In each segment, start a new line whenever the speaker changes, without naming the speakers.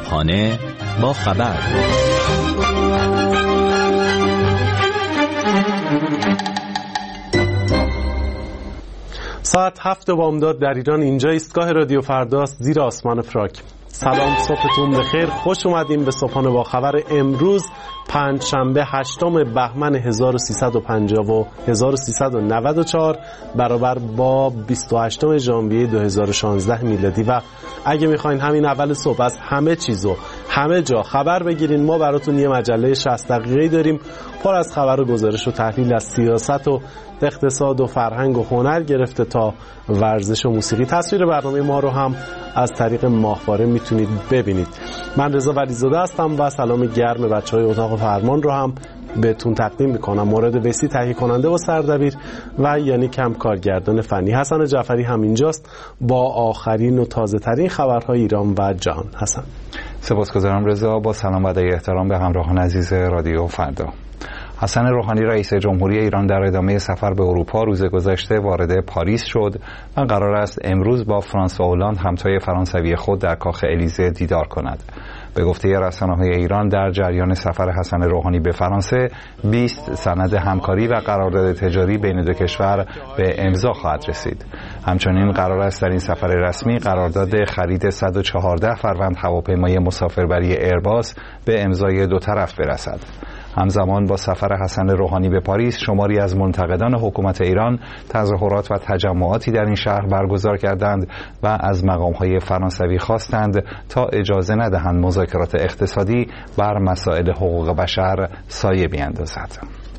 صبحانه با خبر.
ساعت 7 بامداد در ایران. اینجا ایستگاه رادیو فرداست، زیر آسمان فراک. سلام، صبحتون بخیر. خوش اومدیم به صبحانه با خبر امروز پنجشنبه 8 بهمن 1394 برابر با 28 ژانویه 2016 میلادی. و اگه میخواین همین اول صبح از همه چیزو همه جا خبر بگیرین، ما براتون یه مجله 60 دقیقه‌ای داریم پر از خبر و گزارش و تحلیل از سیاست و اقتصاد و فرهنگ و هنر گرفته تا ورزش و موسیقی. تصویر برنامه ما رو هم از طریق ماهواره میتونید ببینید. من رضا ولیزاده هستم و سلام گرم بچهای اتاق فرمان رو هم بهتون تقدیم میکنم. مورد ویسی تهیه کننده و سردبیر و یعنی کم کارگردان فنی حسن جعفری هم اینجاست با آخرین و تازه ترین خبرهای ایران و جهان. حسن.
سپاسگزارم رضا. با سلام و ادای احترام به همراهان عزیز رادیو فردا. حسن روحانی رئیس جمهوری ایران در ادامه سفر به اروپا روز گذشته وارد پاریس شد و قرار است امروز با فرانسوا هولند همتای فرانسوی خود در کاخ الیزه دیدار کند. به گفته رسانه‌های ایران در جریان سفر حسن روحانی به فرانسه 20 سند همکاری و قرارداد تجاری بین دو کشور به امضا خواهد رسید. همچنین قرار است در این سفر رسمی قرارداد خرید 114 فروند هواپیمای مسافربری ایرباس به امضای دو طرف برسد. همزمان با سفر حسن روحانی به پاریس شماری از منتقدان حکومت ایران تظاهرات و تجمعاتی در این شهر برگزار کردند و از مقام‌های فرانسوی خواستند تا اجازه ندهند مذاکرات اقتصادی بر مسائل حقوق بشر سایه بیندازد.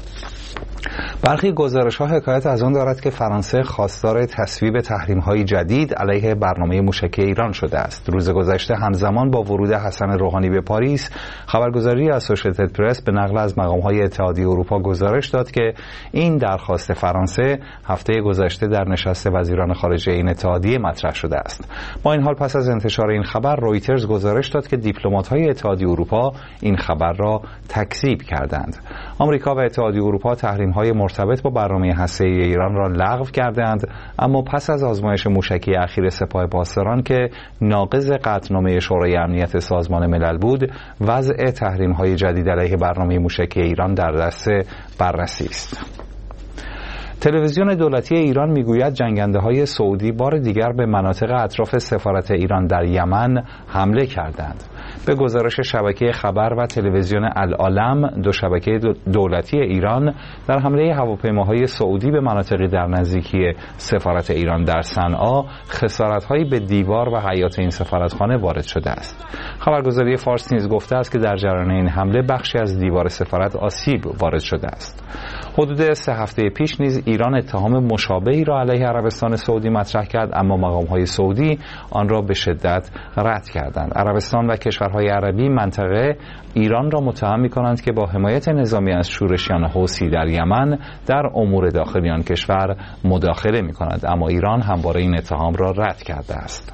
برخی گزارش‌ها حکایت از آن دارد که فرانسه خواستار تصویب تحریم‌های جدید علیه برنامه موشکی ایران شده است. روز گذشته همزمان با ورود حسن روحانی به پاریس، خبرگزاری اسوشییتد پرس به نقل از مقام‌های اتحادیه اروپا گزارش داد که این درخواست فرانسه هفته گذشته در نشست وزیران خارجه این اتحادیه مطرح شده است. با این حال پس از انتشار این خبر رویترز گزارش داد که دیپلمات‌های اتحادیه اروپا این خبر را تکذیب کردند. آمریکا و اتحادیه اروپا تحریم‌های مرتبط با برنامه هسته‌ای ایران را لغو کردند، اما پس از آزمایش موشکی اخیر سپاه پاسداران که ناقض قطعنامه شورای امنیت سازمان ملل بود، وضع تحریم‌های جدید علیه برنامه موشکی ایران در دست بررسی است. تلویزیون دولتی ایران میگوید جنگنده‌های سعودی بار دیگر به مناطق اطراف سفارت ایران در یمن حمله کردند. به گزارش شبکه خبر و تلویزیون العالم، دو شبکه دولتی ایران در حمله هواپیماهای سعودی به مناطقی در نزدیکی سفارت ایران در صنعا خسارت‌هایی به دیوار و حیاط این سفارتخانه وارد شده است. خبرگزاری فارس نیز گفته است که در جریان این حمله بخشی از دیوار سفارت آسیب وارد شده است. حدود 3 هفته پیش نیز ایران اتهام مشابهی را علیه عربستان سعودی مطرح کرد، اما مقام‌های سعودی آن را به شدت رد کردند. عربستان و کشورهای عربی منطقه ایران را متهم می‌کنند که با حمایت نظامی از شورشیان حوثی در یمن در امور داخلی آن کشور مداخله می‌کند، اما ایران همواره این اتهام را رد کرده است.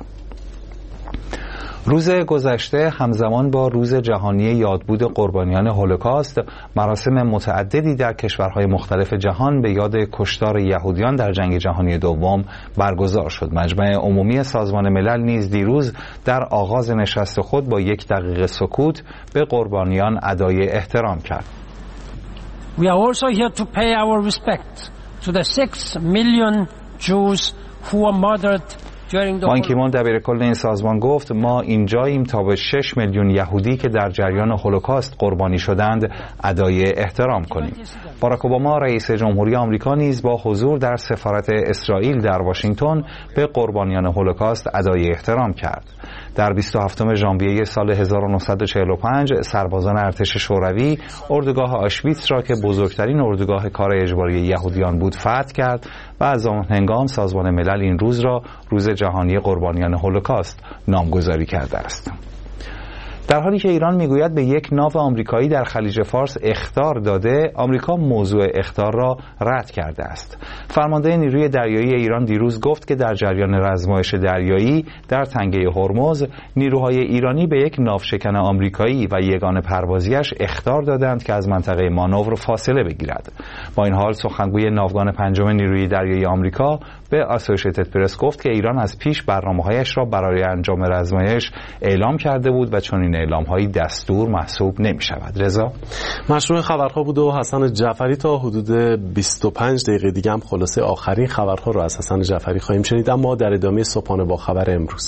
روز گذشته همزمان با روز جهانی یادبود قربانیان هولوکاست، مراسم متعددی در کشورهای مختلف جهان به یاد کشتار یهودیان در جنگ جهانی دوم برگزار شد. مجمع عمومی سازمان ملل نیز دیروز در آغاز نشست خود با 1 دقیقه سکوت به قربانیان ادای احترام کرد.
We are also here to pay our respect to the 6 million Jews who were murdered.
بان کی مون دبیرکل این سازمان گفت ما اینجاییم تا به 6 میلیون یهودی که در جریان هولوکاست قربانی شدند ادای احترام کنیم. باراک اوباما رئیس جمهوری آمریکا نیز با حضور در سفارت اسرائیل در واشنگتن به قربانیان هولوکاست ادای احترام کرد. در 27 ژانویه سال 1945 سربازان ارتش شوروی اردوگاه آشویتس را که بزرگترین اردوگاه کار اجباری یهودیان بود فتح کرد و از آن هنگام سازمان ملل این روز را روز جهانی قربانیان هولوکاست نامگذاری کرده است. در حالی که ایران میگوید به یک ناو آمریکایی در خلیج فارس اخطار داده، آمریکا موضوع اخطار را رد کرده است. فرمانده نیروی دریایی ایران دیروز گفت که در جریان آزمایش دریایی در تنگه هرمز نیروهای ایرانی به یک ناوشکن آمریکایی و یگان پروازیش اخطار دادند که از منطقه مانور فاصله بگیرد. با این حال سخنگوی ناوگان پنجم نیروی دریایی آمریکا به اسوسییتد پرس گفت که ایران از پیش برنامه‌هایش را برای انجام آزمایش اعلام کرده بود و چون این اعلام‌هایی دستور محسوب نمی‌شود. رضا
مشروع خبرها بود و حسن جعفری تا حدود 25 دقیقه دیگه هم خلاصه آخرین خبرها رو از حسن جعفری خواهیم شنید، اما در ادامه صبحانه با خبر امروز.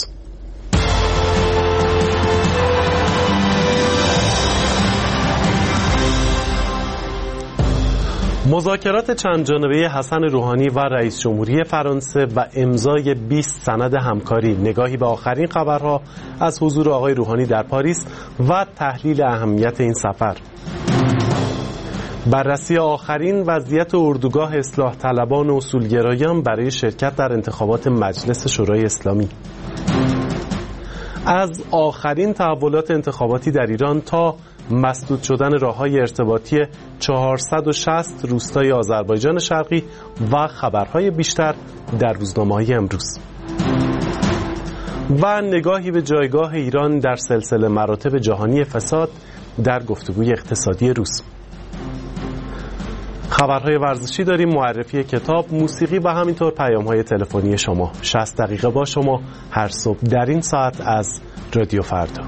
مذاکرات چند جانبه حسن روحانی و رئیس جمهوری فرانسه و امضای 20 سند همکاری، نگاهی به آخرین خبرها از حضور آقای روحانی در پاریس و تحلیل اهمیت این سفر. بررسی آخرین وضعیت اردوگاه اصلاح طلبان و اصولگرایان برای شرکت در انتخابات مجلس شورای اسلامی. از آخرین تحولات انتخاباتی در ایران تا مسدود شدن راه‌های ارتباطی 460 روستای آذربایجان شرقی و خبرهای بیشتر در روزنامه‌های امروز. و نگاهی به جایگاه ایران در سلسله مراتب جهانی فساد در گفتگوی اقتصادی روز. خبرهای ورزشی داریم، معرفی کتاب، موسیقی و همینطور پیام‌های تلفنی شما. 60 دقیقه با شما هر صبح در این ساعت از رادیو فردا.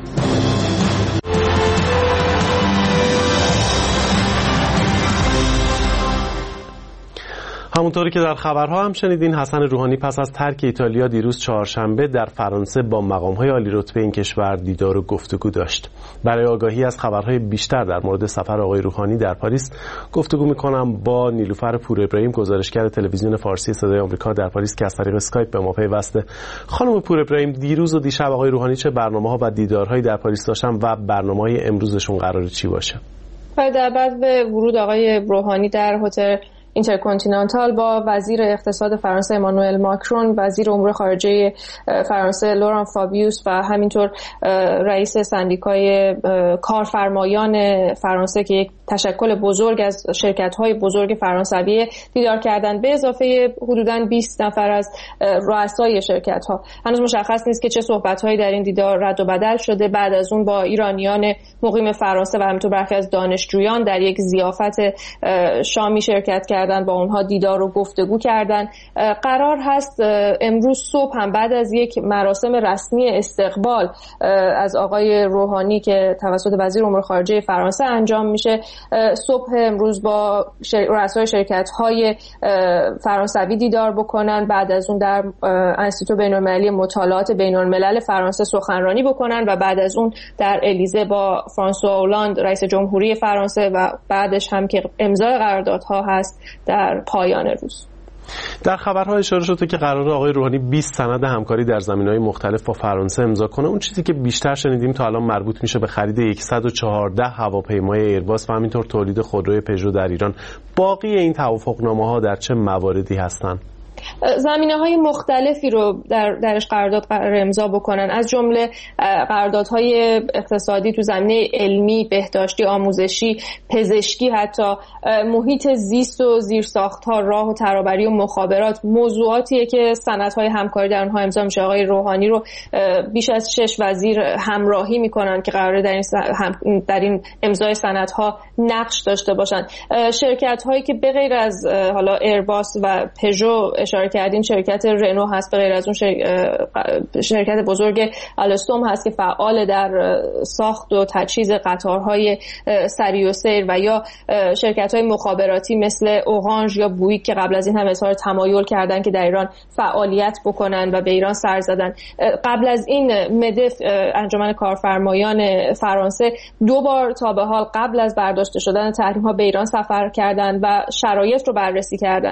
همونطوری که در خبرها هم شنیدین، حسن روحانی پس از ترک ایتالیا دیروز چهارشنبه در فرانسه با مقام‌های عالی رتبه این کشور دیدار و گفتگو داشت. برای آگاهی از خبرهای بیشتر در مورد سفر آقای روحانی در پاریس گفتگو می‌کنم با نیلوفر پور ابراهیم، گزارشگر تلویزیون فارسی صدای آمریکا در پاریس که از طریق اسکایپ به ما پیوسته. خانم پور ابراهیم، دیروز و دیشب آقای روحانی چه برنامه‌ها و دیدارهایی در پاریس داشتن و برنامه‌های امروزشون قراره چی باشه؟
در بعد به ورود آقای روحانی در هتل اینترکانتیننتال با وزیر اقتصاد فرانسه امانوئل ماکرون، وزیر امور خارجه فرانسه لوران فابیوس و همینطور رئیس سندیکای کارفرمایان فرانسه که یک تشکل بزرگ از شرکت‌های بزرگ فرانسوی دیدار کردند، به اضافه حدوداً 20 نفر از رؤسای شرکت‌ها. هنوز مشخص نیست که چه صحبت‌هایی در این دیدار رد و بدل شده. بعد از اون با ایرانیان مقیم فرانسه و همینطور برخی از دانشجویان در یک ضیافت شامی شرکت کردن، با اونها دیدار و گفتگو کردن. قرار هست امروز صبح هم بعد از یک مراسم رسمی استقبال از آقای روحانی که توسط وزیر امور خارجه فرانسه انجام میشه، صبح امروز با رؤسای شرکت‌های فرانسوی دیدار بکنن، بعد از اون در انستیتو بین‌المللی مطالعات بین‌الملل فرانسه سخنرانی بکنن و بعد از اون در الیزه با فرانسوا اولاند رئیس جمهوری فرانسه و بعدش هم که امضای قراردادها هست در پایان روز.
در خبرها اشاره شده که قراره آقای روحانی 20 سند همکاری در زمینه‌های مختلف با فرانسه امضا کنه. اون چیزی که بیشتر شنیدیم تا الان مربوط میشه به خرید 114 هواپیمای ایرباس و همینطور تولید خودروی پژو در ایران. باقی این توافقنامه‌ها در چه مواردی هستند؟
زمینه‌های مختلفی رو درش قرارداد قرار امضا بکنن، از جمله قراردادهای اقتصادی تو زمینه علمی، بهداشتی، آموزشی، پزشکی، حتی محیط زیست و زیرساخت‌ها، راه و ترابری و مخابرات، موضوعاتیه که سندهای همکاری در اونها امضا میشه. آقای روحانی رو بیش از 6 وزیر همراهی میکنن که قراره در این امضای سندها نقش داشته باشن. شرکت‌هایی که به غیر از حالا ایرباس و پژو اشاره کردیم، شرکت رنو هست، به غیر از اون شرکت بزرگ آلستوم هست که فعال در ساخت و تجهیز قطارهای سری و سیر، و یا شرکت‌های مخابراتی مثل اورانژ یا بویک که قبل از این هم اظهار تمایل کردن که در ایران فعالیت بکنن و به ایران سر زدن. قبل از این مدف، انجمن کارفرمایان فرانسه، 2 بار تا به حال قبل از برداشته شدن تحریم‌ها به ایران سفر کردن و شرایط رو بررسی کردن.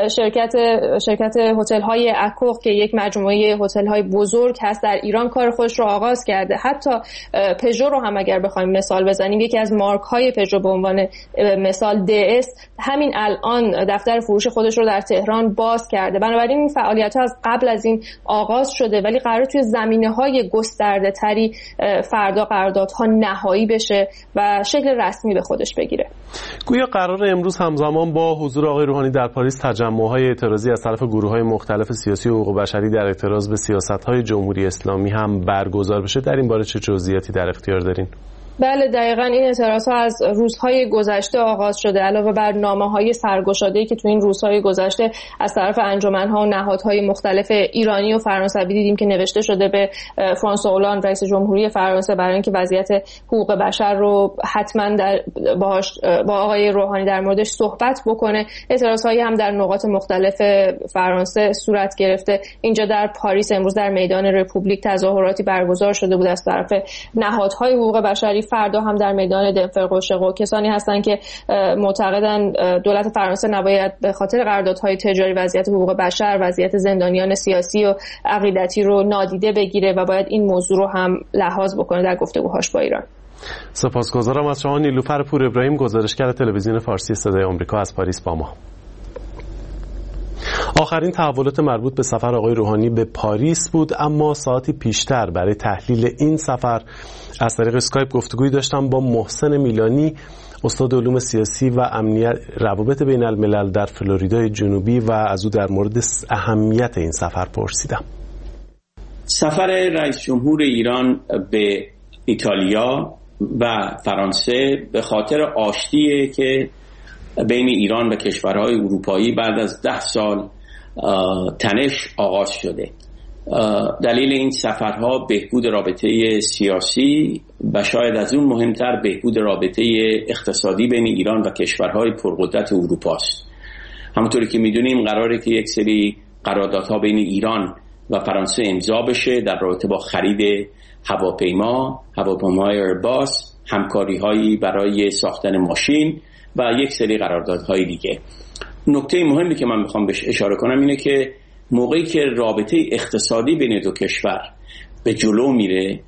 شرکت هتل‌های اکوخ که یک مجموعه هتل‌های بزرگ هست در ایران کار خودش رو آغاز کرده. حتی پژو رو هم اگر بخوایم مثال بزنیم، یکی از مارک‌های پژو به عنوان مثال DS همین الان دفتر فروش خودش رو در تهران باز کرده. بنابراین این فعالیت‌ها از قبل از این آغاز شده، ولی قرار توی زمینه‌های گسترده‌تری فردا قراردادها نهایی بشه و شکل رسمی به خودش بگیره.
گویا قرار امروز همزمان با حضور آقای روحانی در پاریس تجمع‌های اعتراضی از طرف گروه‌های مختلف سیاسی و حقوق بشری در اعتراض به سیاست‌های جمهوری اسلامی هم برگزار بشه. در این باره چه جزئیاتی در اختیار دارین؟
بله دقیقاً این اعتراض‌ها از روزهای گذشته آغاز شده. علاوه بر نامه‌های سرگشاده‌ای که تو این روزهای گذشته از طرف انجمن‌ها و نهادهای مختلف ایرانی و فرانسوی دیدیم که نوشته شده به فرانسوا هولند رئیس جمهوری فرانسه برای اینکه وضعیت حقوق بشر رو حتما با آقای روحانی در موردش صحبت بکنه. اعتراض‌هایی هم در نقاط مختلف فرانسه صورت گرفته. اینجا در پاریس امروز در میدان رپوبلیک تظاهراتی برگزار شده بود از طرف نهادهای حقوق بشری. فردا هم در میدان دنفرقوشقو کسانی هستند که معتقدن دولت فرانسه نباید به خاطر قراردادهای تجاری وضعیت حقوق بشر، وضعیت زندانیان سیاسی و عقیدتی رو نادیده بگیره و باید این موضوع رو هم لحاظ بکنه در گفتگوهاش با ایران.
سپاسگزارم از شما نیلوفر پور ابراهیم، گزارشگر تلویزیون فارسی صدای آمریکا از پاریس با ما. آخرین تحولات مربوط به سفر آقای روحانی به پاریس بود، اما ساعتی پیشتر برای تحلیل این سفر از طریق اسکایپ گفتگویی داشتم با محسن میلانی، استاد علوم سیاسی و امنیت روابط بین الملل در فلوریدای جنوبی و از او در مورد اهمیت این سفر پرسیدم.
سفر رئیس جمهور ایران به ایتالیا و فرانسه به خاطر آشتیه که بین ایران و کشورهای اروپایی بعد از 10 سال تنش آغاز شده. دلیل این سفرها بهبود رابطه سیاسی و شاید از اون مهمتر بهبود رابطه اقتصادی بین ایران و کشورهای پرقدرت اروپا است. همونطوری که میدونیم قراره که یک سری قراردادها بین ایران و فرانسه امضا بشه در رابطه با خرید هواپیماهای ایرباس، همکاری‌هایی برای ساختن ماشین و یک سری قراردادهای دیگه. نکته مهمی که من میخوام بهش اشاره کنم اینه که موقعی که رابطه اقتصادی بین دو کشور به جلو میره،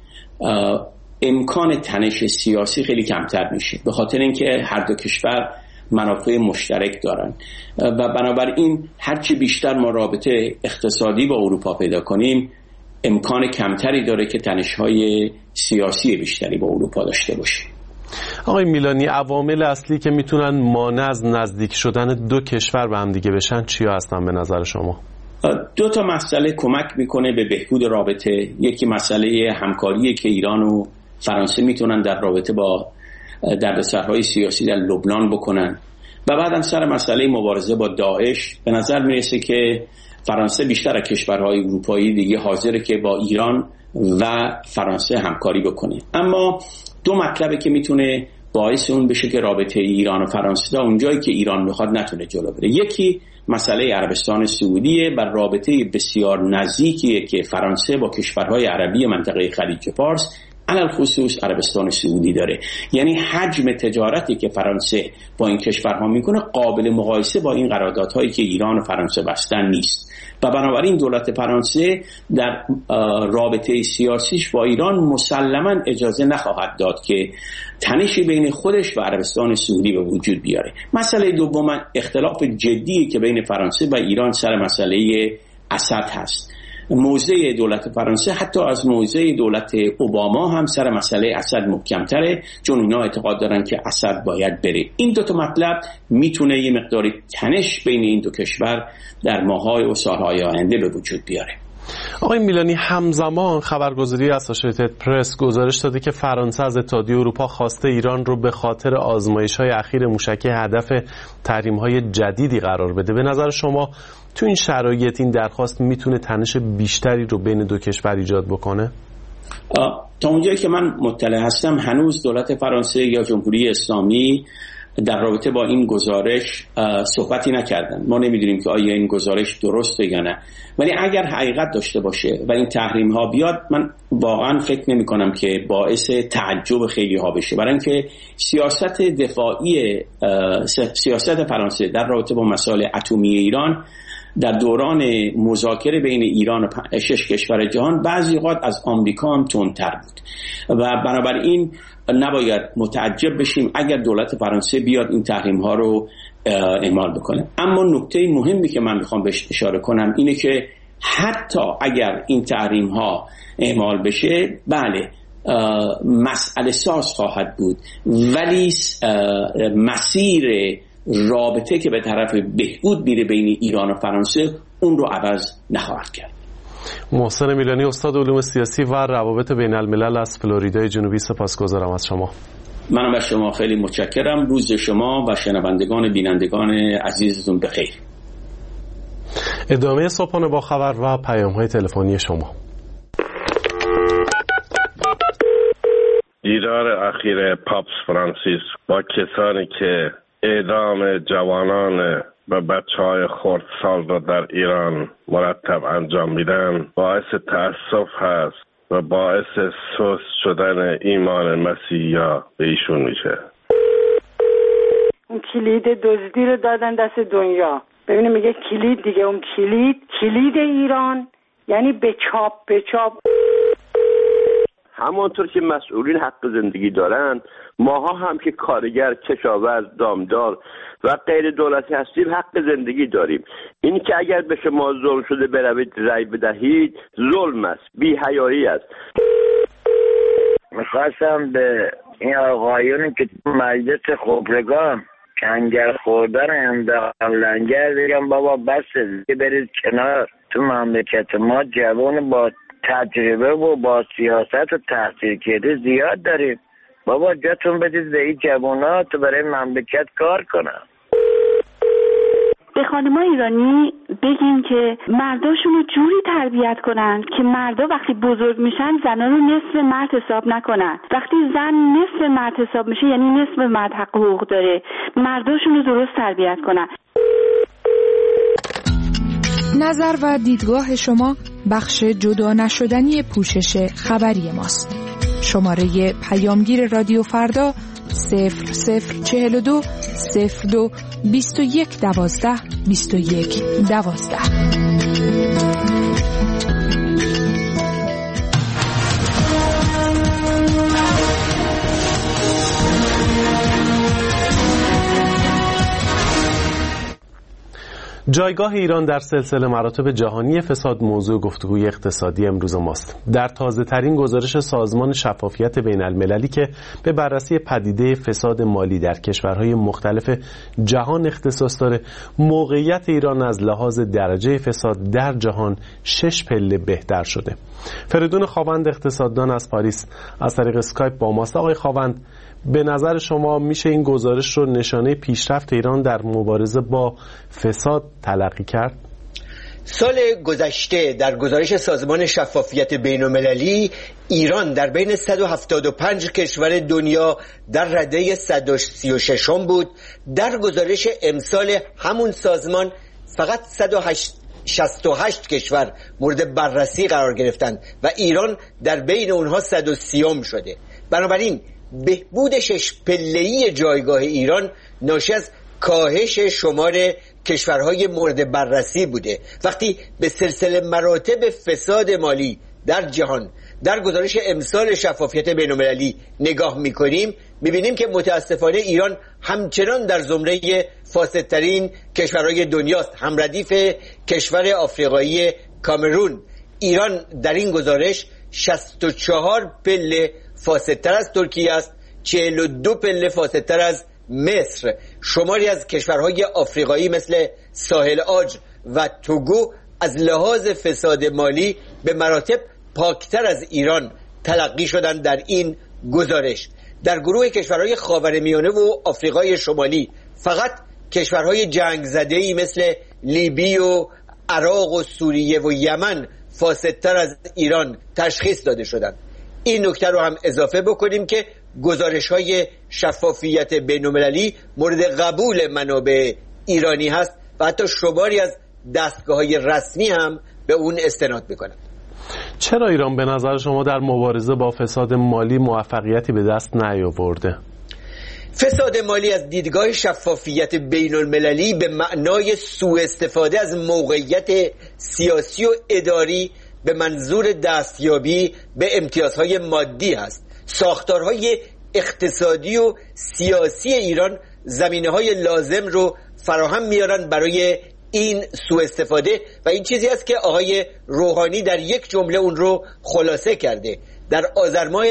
امکان تنش سیاسی خیلی کمتر میشه، به خاطر اینکه هر دو کشور منافع مشترک دارن و بنابراین هرچی بیشتر ما رابطه اقتصادی با اروپا پیدا کنیم، امکان کمتری داره که تنش‌های سیاسی بیشتری با اروپا داشته باشیم.
آقای میلانی، عوامل اصلی که میتونن مانع از نزدیک شدن دو کشور به هم دیگه بشن چیا هستن به نظر شما؟
2 تا مسئله کمک میکنه به بهبود رابطه. یکی مسئله همکاریه که ایران و فرانسه میتونن در رابطه با دردسرهای سیاسی در لبنان بکنن و بعدم سر مسئله مبارزه با داعش به نظر میرسه که فرانسه بیشتر از کشورهای اروپایی دیگه حاضره که با ایران و فرانسه همکاری بکنه. اما 2 مطلبه که میتونه باعث اون بشه که رابطه ایران و فرانسه تا اونجایی که ایران میخواد نتونه جلو بره. یکی مسئله عربستان سعودیه و رابطه بسیار نزدیکیه که فرانسه با کشورهای عربی منطقه خلیج فارس علل خصوص عربستان سعودی داره. یعنی حجم تجارتی که فرانسه با این کشورها میکنه قابل مقایسه با این قراردادهایی که ایران و فرانسه بستن نیست و بنابراین دولت فرانسه در رابطه سیاسیش با ایران مسلماً اجازه نخواهد داد که تنشی بین خودش و عربستان سعودی به وجود بیاره. مسئله دوم اختلاف جدی که بین فرانسه و ایران سر مسئله اسد هست. موضع دولت فرانسه حتی از موضع دولت اوباما هم سر مسئله اسد محکم‌تره، چون اینا اعتقاد دارن که اسد باید بره. این 2 تا مطلب میتونه یه مقداری تنش بین این 2 کشور در ماه‌های و سال‌های آینده به وجود بیاره.
آقای میلانی، همزمان خبرگزاری اسوسییتد پرس گزارش داده که فرانسه از اتحادیه اروپا خواسته ایران رو به خاطر آزمایش‌های اخیر موشکی هدف تحریم‌های جدیدی قرار بده. به نظر شما تو این شرایط این درخواست میتونه تنش بیشتری رو بین 2 کشور ایجاد بکنه؟
تا اونجایی که من مطلع هستم هنوز دولت فرانسه یا جمهوری اسلامی در رابطه با این گزارش صحبتی نکردن. ما نمیدونیم که آیا این گزارش درسته یا نه، ولی اگر حقیقت داشته باشه و این تحریم ها بیاد، من واقعا فکر نمی کنم که باعث تعجب خیلی ها بشه، برای اینکه سیاست دفاعی سیاست فرانسه در رابطه با مسائل اتمی ایران در دوران مذاکره بین ایران و 6 کشور جهان بعضی اوقات از آمریکا هم تندتر بود و بنابراین نباید متعجب بشیم اگر دولت فرانسه بیاد این تحریم ها رو اعمال بکنه. اما نکته مهمی که من میخوام بهش اشاره کنم اینه که حتی اگر این تحریم ها اعمال بشه، بله مسئله ساز خواهد بود، ولی مسیر رابطه که به طرف بهبود میره بین ایران و فرانسه اون رو عوض نخواهد کرد.
محسن میلانی، استاد علوم سیاسی و روابط بین الملل از فلوریدای جنوبی، سپاسگزارم از شما.
منم از شما خیلی متشکرم. روز شما و شنوندگان بینندگان عزیزتون بخیر.
ادامه صبحانه با خبر و پیام‌های تلفنی شما.
دیدار اخیر پاپ فرانسیس با کسانی که اعدام جوانان و بچه‌های خردسال را در ایران مرتب انجام میدن باعث تأسف هست و باعث سست شدن ایمان مسیحی‌ها به ایشون میشه.
اون کلید دزدی رو دادن دست دنیا. ببینید میگه کلید دیگه، اون کلید ایران یعنی به چاپ.
همانطور که مسئولین حق زندگی دارن، ماها هم که کارگر، کشاورز، دامدار و غیر دولتی هستیم حق زندگی داریم. این که اگر به شما ظلم شده بروید رأی بدهید ظلم است، بی‌حیایی است.
میخواستم به این آقایونی که تو مجلس خبرگان کنگر خوردن انداختن لنگر بگم بابا بسه دیگه، برید کنار. تو مملکت ما جوان با تجربه و با سیاست و تحصیل کرده زیاد داریم. بابا جاتون بدید به این جوانات تو برای مملکت کار کنن.
به خانم‌ها ایرانی بگیم که مرداشون رو جوری تربیت کنن که مردا وقتی بزرگ میشن زنان رو نصف مرد حساب نکنن. وقتی زن نصف مرد حساب میشه یعنی نصف مرد حق حقوق داره. مرداشون رو درست تربیت کنن.
نظر و دیدگاه شما بخش جدا نشدنی پوشش خبری ماست. شماره پیامگیر رادیو فردا 0042 02 21 12 21 12.
جایگاه ایران در سلسله مراتب جهانی فساد موضوع گفتگوی اقتصادی امروز ماست. در تازه ترین گزارش سازمان شفافیت بین المللی که به بررسی پدیده فساد مالی در کشورهای مختلف جهان اختصاص داره، موقعیت ایران از لحاظ درجه فساد در جهان 6 پله بهتر شده. فریدون خاوند، اقتصاددان از پاریس، از طریق اسکایپ با ماست. آقای خاوند، به نظر شما میشه این گزارش رو نشانه پیشرفت ایران در مبارزه با فساد تلقی کرد؟
سال گذشته در گزارش سازمان شفافیت بین‌المللی ایران در بین 175 کشور دنیا در رده 136 بود. در گزارش امسال همون سازمان فقط 168 کشور مورد بررسی قرار گرفتند و ایران در بین اونها 130 شده. بنابراین بهبود 6 پله‌ای جایگاه ایران ناشی از کاهش شمار کشورهای مورد بررسی بوده. وقتی به سلسله مراتب فساد مالی در جهان در گزارش امسال شفافیت بین‌المللی نگاه می‌کنیم، می‌بینیم که متاسفانه ایران همچنان در زمره فاسدترین کشورهای دنیاست، همردیف کشور آفریقایی کامرون. ایران در این گزارش 64 پله فاسدتر از ترکیه است، 42 پله فاسدتر از مصر. شماری از کشورهای آفریقایی مثل ساحل عاج و توگو از لحاظ فساد مالی به مراتب پاکتر از ایران تلقی شدن در این گزارش. در گروه کشورهای خاورمیانه و آفریقای شمالی فقط کشورهای جنگ زده‌ای مثل لیبی و عراق و سوریه و یمن فاسدتر از ایران تشخیص داده شدند. این نکته رو هم اضافه بکنیم که گزارش‌های شفافیت بین‌المللی مورد قبول منابع ایرانی هست و حتی شماری از دستگاه‌های رسمی هم به اون استناد می‌کنند.
چرا ایران به نظر شما در مبارزه با فساد مالی موفقیتی به دست نیاورده؟
فساد مالی از دیدگاه شفافیت بین‌المللی به معنای سوء استفاده از موقعیت سیاسی و اداری به منظور دستیابی به امتیازهای مادی است. ساختارهای اقتصادی و سیاسی ایران زمینه‌های لازم رو فراهم میارن برای این سوء استفاده و این چیزی است که آقای روحانی در یک جمله اون رو خلاصه کرده. در آذر ماه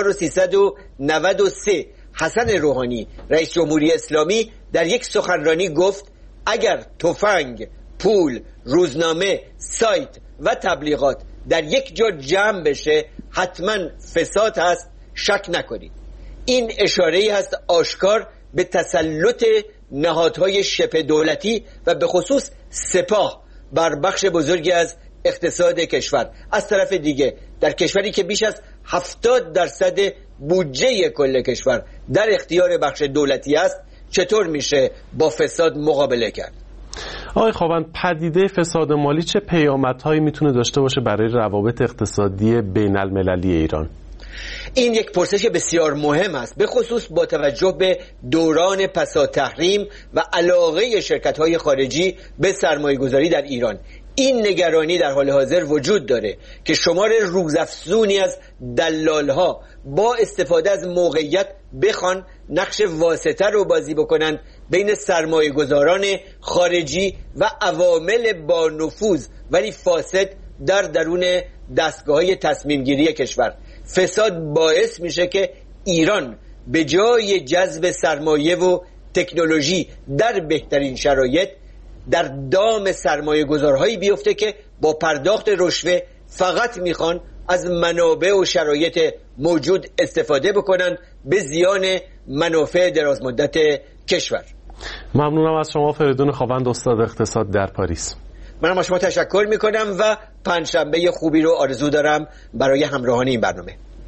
1393 حسن روحانی رئیس جمهوری اسلامی در یک سخنرانی گفت اگر تفنگ، پول، روزنامه، سایت و تبلیغات در یک جا جمع بشه حتما فساد هست، شک نکنید. این اشاره‌ای هست آشکار به تسلط نهادهای شبه دولتی و به خصوص سپاه بر بخش بزرگی از اقتصاد کشور. از طرف دیگه در کشوری که بیش از 70% بودجه کل کشور در اختیار بخش دولتی است، چطور میشه با فساد مقابله کرد؟
آقای خاوند، پدیده فساد مالی چه پیامدهایی میتونه داشته باشه برای روابط اقتصادی بین المللی ایران؟
این یک پرسش بسیار مهم است، به خصوص با توجه به دوران پسا تحریم و علاقه شرکت‌های خارجی به سرمایه‌گذاری در ایران. این نگرانی در حال حاضر وجود داره که شمار روزافزونی از دلال‌ها با استفاده از موقعیت بخوان نقش واسطه رو بازی بکنن بین سرمایه‌گذاران خارجی و عوامل با نفوذ ولی فاسد در درون دستگاه‌های تصمیم‌گیری کشور. فساد باعث میشه که ایران به جای جذب سرمایه و تکنولوژی در بهترین شرایط در دام سرمایه گذارهایی بیفته که با پرداخت رشوه فقط میخوان از منابع و شرایط موجود استفاده بکنن به زیان منافع درازمدت کشور.
ممنونم از شما فریدون خاوند، استاد اقتصاد در پاریس.
منم از شما تشکر میکنم و پنجشنبه خوبی رو آرزو دارم برای همراهان این برنامه.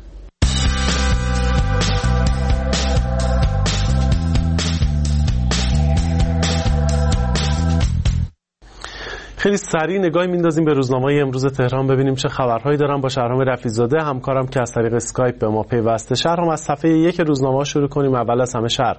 خیلی سریع نگاهی میندازیم به روزنامه‌های امروز تهران ببینیم چه خبرهایی دارن با شهرام رفیع‌زاده همکارم که از طریق اسکایپ به ما پیوسته. شهرام، از صفحه 1 روزنامه شروع کنیم. اول از همه شرق.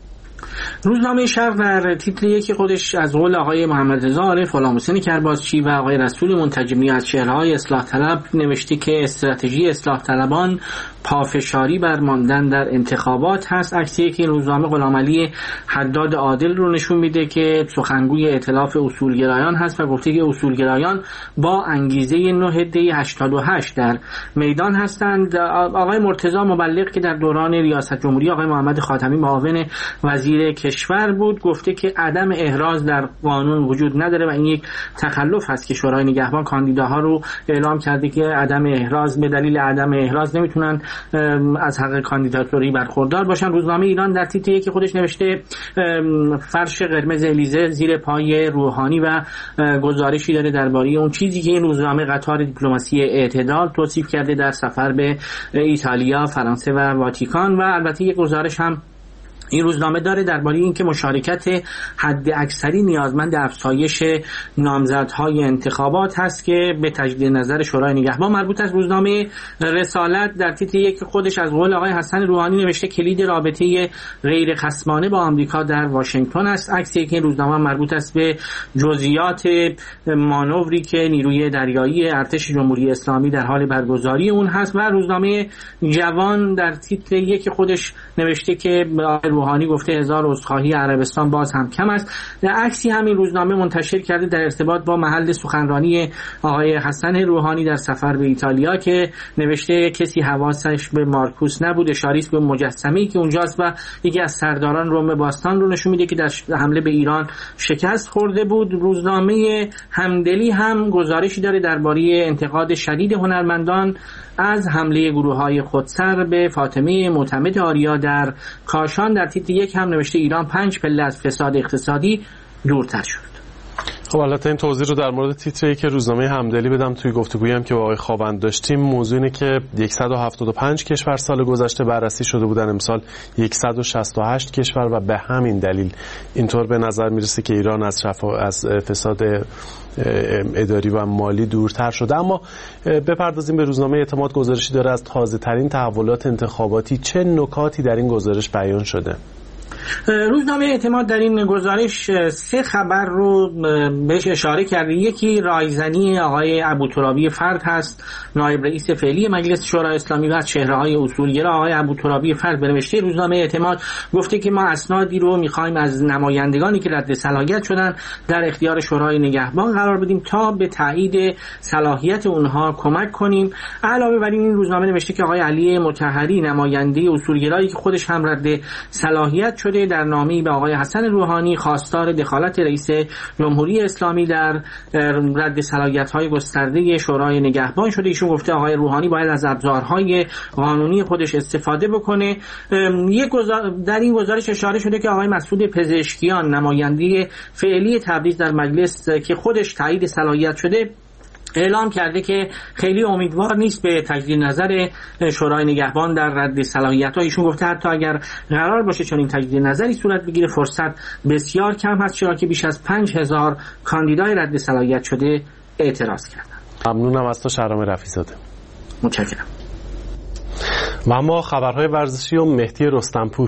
روزنامه شرق در تیتر یکی خودش از قول آقای محمد رضا عارف، غلام حسین کرباسچی و آقای رسول منتجمی از چهره‌های اصلاح طلب نوشته که استراتژی اصلاح طلبان پافشاری بر ماندن در انتخابات هست. عکسی که روزنامه غلامعلی حداد عادل رو نشون میده که سخنگوی ائتلاف اصولگرایان هست و گفته که اصولگرایان با انگیزه 9 دی 88 در میدان هستند. آقای مرتضی مبلغ که در دوران ریاست جمهوری آقای محمد خاتمی معاون وزیر کشور بود گفته که عدم احراز در قانون وجود نداره و این یک تخلف هست که شورای نگهبان کاندیداها رو اعلام کرده که عدم احراز به دلیل عدم احراز نمیتونن از حق کاندیداتوری برخوردار باشن. روزنامه ایران در تیتر یکی خودش نوشته فرش قرمز الیزه زیر پای روحانی و گزارشی داره درباره اون چیزی که این روزنامه قطار دیپلماسی اعتدال توصیف کرده در سفر به ایتالیا، فرانسه و واتیکان. و البته یک گزارش هم این روزنامه داره درباره اینکه مشارکت حد اکثری نیازمند افزایش نامزدهای انتخابات هست که به تجدید نظر شورای نگهبان مربوط است. روزنامه رسالت در تیتر یک خودش از قول آقای حسن روحانی نوشته کلید رابطه غیر خصمانه با آمریکا در واشنگتن است. عکسی که این روزنامه مربوط است به جزئیات مانوری که نیروی دریایی ارتش جمهوری اسلامی در حال برگزاری اون هست. و روزنامه جوان در تیتر یک خودش نوشته که روحانی گفته 1000 عذرخواهی عربستان باز هم کم است. در عکسی همین روزنامه منتشر کرده در ارتباط با محل سخنرانی آقای حسن روحانی در سفر به ایتالیا که نوشته کسی حواسش به مارکوس نبود، اشاره است به مجسمه‌ای که اونجاست و یکی از سرداران روم باستان رو نشون میده که در حمله به ایران شکست خورده بود. روزنامه همدلی هم گزارشی داره درباره انتقاد شدید هنرمندان از حمله گروه‌های خودسر به فاطمه معتمد آریا در کاشان. در تیتر یک هم نوشته ایران 5 پله از فساد اقتصادی دورتر شد.
خب البته این توضیح رو در مورد تیتری که روزنامه همدلی بدم توی گفتگویی هم که با آقای خاوند داشتیم. موضوع اینه که 175 کشور سال گذشته بررسی شده بودن، امسال 168 کشور و به همین دلیل اینطور به نظر میرسه که ایران از فساد اداری و مالی دورتر شده. اما بپردازیم به روزنامه اعتماد. گزارشی داره از تازه ترین تحولات انتخاباتی. چه نکاتی در این گزارش بیان شده؟
روزنامه اعتماد در این گزارش 3 خبر رو بهش اشاره کرده. یکی رایزنی آقای ابوترابی فرد هست، نایب رئیس فعلی مجلس شورای اسلامی و چهره‌های اصولگرا. آقای ابوترابی فرد به نوشته روزنامه اعتماد گفته که ما اسنادی رو می‌خوایم از نمایندگانی که رد صلاحیت شدن در اختیار شورای نگهبان قرار بدیم تا به تایید صلاحیت اونها کمک کنیم. علاوه بر این روزنامه نوشته که آقای علی مطهری نماینده اصولگرایی که خودش هم رد صلاحیت شده شده در نامه‌ای به آقای حسن روحانی خواستار دخالت رئیس جمهوری اسلامی در رد صلاحیت‌های گسترده شورای نگهبان شده. ایشون گفته آقای روحانی باید از ابزارهای قانونی خودش استفاده بکنه. در این گزارش اشاره شده که آقای مسعود پزشکیان نماینده فعلی تبریز در مجلس که خودش تایید صلاحیت شده اعلام کرده که خیلی امیدوار نیست به تجدید نظر شورای نگهبان در رد صلاحیت‌ها. ایشون گفته حتی اگر قرار باشه چنین تجدید نظری صورت بگیره فرصت بسیار کم هست، چرا که بیش از 5000 کاندیدای رد صلاحیت شده اعتراض کردن.
ممنونم از تو شهرام رفیع‌زاده.
متشکرم.
و اما خبرهای ورزشی و مهدی رستمپور.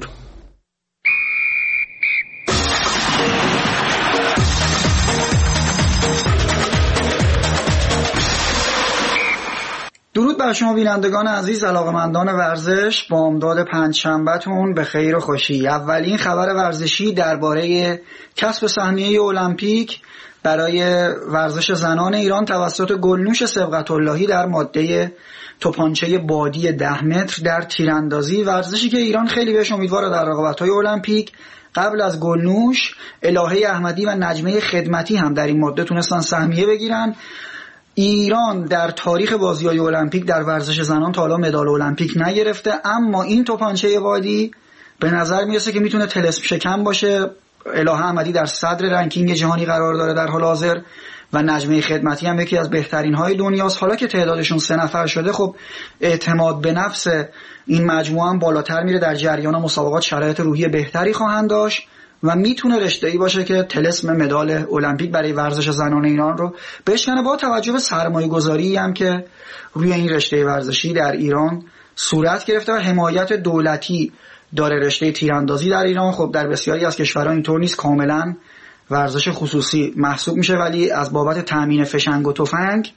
درود بر شما بینندگان عزیز، علاقه‌مندان ورزش، بامداد پنجشنبه‌تون به خیر و خوشی. اولین خبر ورزشی درباره کسب سهمیه المپیک برای ورزش زنان ایران توسط گلنوش صبغت‌اللهی در ماده توپانچه بادی 10 متر در تیراندازی، ورزشی که ایران خیلی بهش امیدواره در رقابت‌های المپیک. قبل از گلنوش الهه احمدی و نجمه خدمتی هم در این ماده تونستن سهمیه بگیرن. ایران در تاریخ بازی‌های المپیک در ورزش زنان تا حالا مدال المپیک نگرفته، اما این توپانچه بادی به نظر میرسه که میتونه طلسم شکن باشه. الهه احمدی در صدر رنکینگ جهانی قرار داره در حال حاضر و نجمه خدمتی هم یکی از بهترین های دنیاست. حالا که تعدادشون 3 نفر شده، خب اعتماد به نفس این مجموعه هم بالاتر میره، در جریان مسابقات شرایط روحی بهتری خواهند داشت و میتونه رشته‌ای باشه که طلسم مدال المپیک برای ورزش زنان ایران رو بشکنه، با توجه به سرمایه‌گذاری هم که روی این رشته ورزشی در ایران صورت گرفته و حمایت دولتی داره رشته تیراندازی در ایران. خب در بسیاری از کشورها اینطور نیست، کاملا ورزش خصوصی محسوب میشه، ولی از بابت تامین فشنگ و تفنگ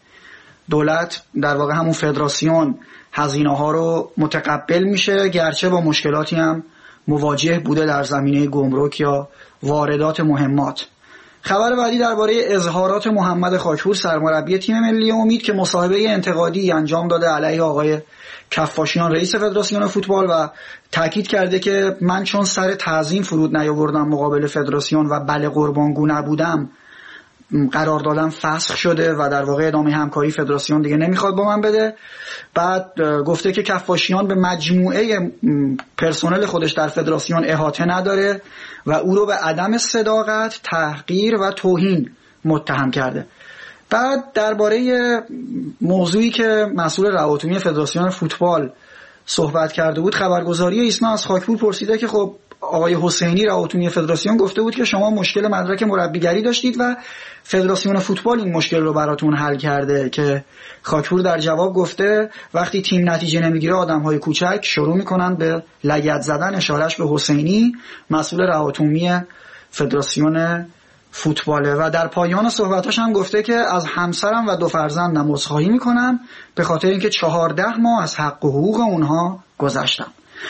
دولت در واقع همون فدراسیون هزینه ها رو متقبل میشه، گرچه با مشکلاتی هم مواجه بوده در زمینه گمرک یا واردات مهمات. خبر بعدی درباره اظهارات محمد خاکپور سرمربی تیم ملی امید که مصاحبه انتقادی انجام داده علیه آقای کفاشیان رئیس فدراسیون فوتبال و تاکید کرده که من چون سر تعظیم فرود نیاوردم مقابل فدراسیون و بله قربانگو نبودم، قراردادم فسخ شده و در واقع ادامه همکاری فدراسیون دیگه نمیخواد با من بده. بعد گفته که کفاشیان به مجموعه پرسنل خودش در فدراسیون احاطه نداره و او رو به عدم صداقت، تحقیر و توهین متهم کرده. بعد درباره موضوعی که مسئول روابط فدراسیون فوتبال صحبت کرده بود، خبرگزاری ایسنا از خاکپور پرسیده که خب آقای حسینی رئیس فدراسیون گفته بود که شما مشکل مدرک مربیگری داشتید و فدراسیون فوتبال این مشکل رو براتون حل کرده، که خاکپور در جواب گفته وقتی تیم نتیجه نمیگیره آدم‌های کوچک شروع میکنن به لگد زدن. اشارهش به حسینی مسئول رئیس فدراسیون فوتباله و در پایان صحبتاش هم گفته که از همسرم و 2 فرزندم عذرخواهی میکنم به خاطر اینکه 14 ماه از حق و حقوق اونها گذشتم.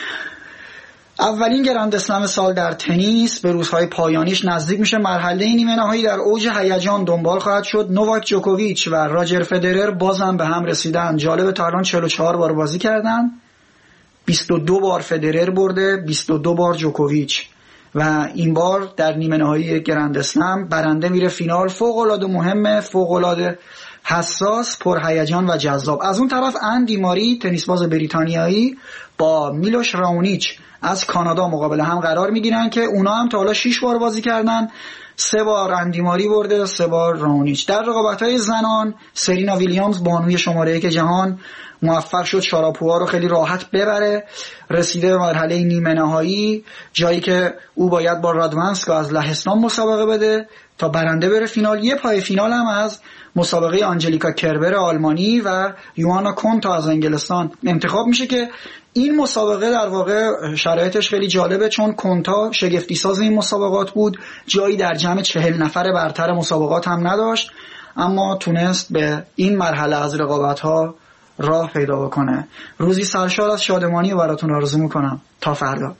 اولین گرند اسلم سال در تنیس به روزهای پایانیش نزدیک میشه. مرحله نیمه نهایی در اوج هیجان دنبال خواهد شد. نوواک جوکوویچ و راجر فدرر بازم به هم رسیدن. جالب، تا الان 44 بار بازی کردن، 22 بار فدرر برده، 22 بار جوکوویچ و این بار در نیمه نهایی گرند اسلم برنده میره فینال. فوق العاده مهمه، فوق العاده حساس، پرهیجان و جذاب. از اون طرف اندی ماری تنیس باز بریتانیایی با میلوش راونیچ از کانادا مقابل هم قرار میگیرن که اونا هم تا حالا 6 بار بازی کردن، 3 بار اندی ماری برده، 3 بار راونیچ. در رقابت‌های زنان سرینا ویلیامز بانوی شماره 1 جهان موفق شد شاراپووا رو خیلی راحت ببره، رسیده به مرحله نیمه نهایی، جایی که او باید با رادوانسکا از لهستان مسابقه بده تا برنده بره فینال. یه پای فینال هم از مسابقه آنجلیکا کربر آلمانی و یوانا کونتا از انگلستان انتخاب میشه که این مسابقه در واقع شرایطش خیلی جالبه، چون کونتا شگفتی ساز این مسابقات بود، جایی در جمع 40 نفر برتر مسابقات هم نداشت، اما تونست به این مرحله از رقابت‌ها راه پیدا بکنه. روزی سرشار از شادمانی براتون آرزو میکنم. تا فردا.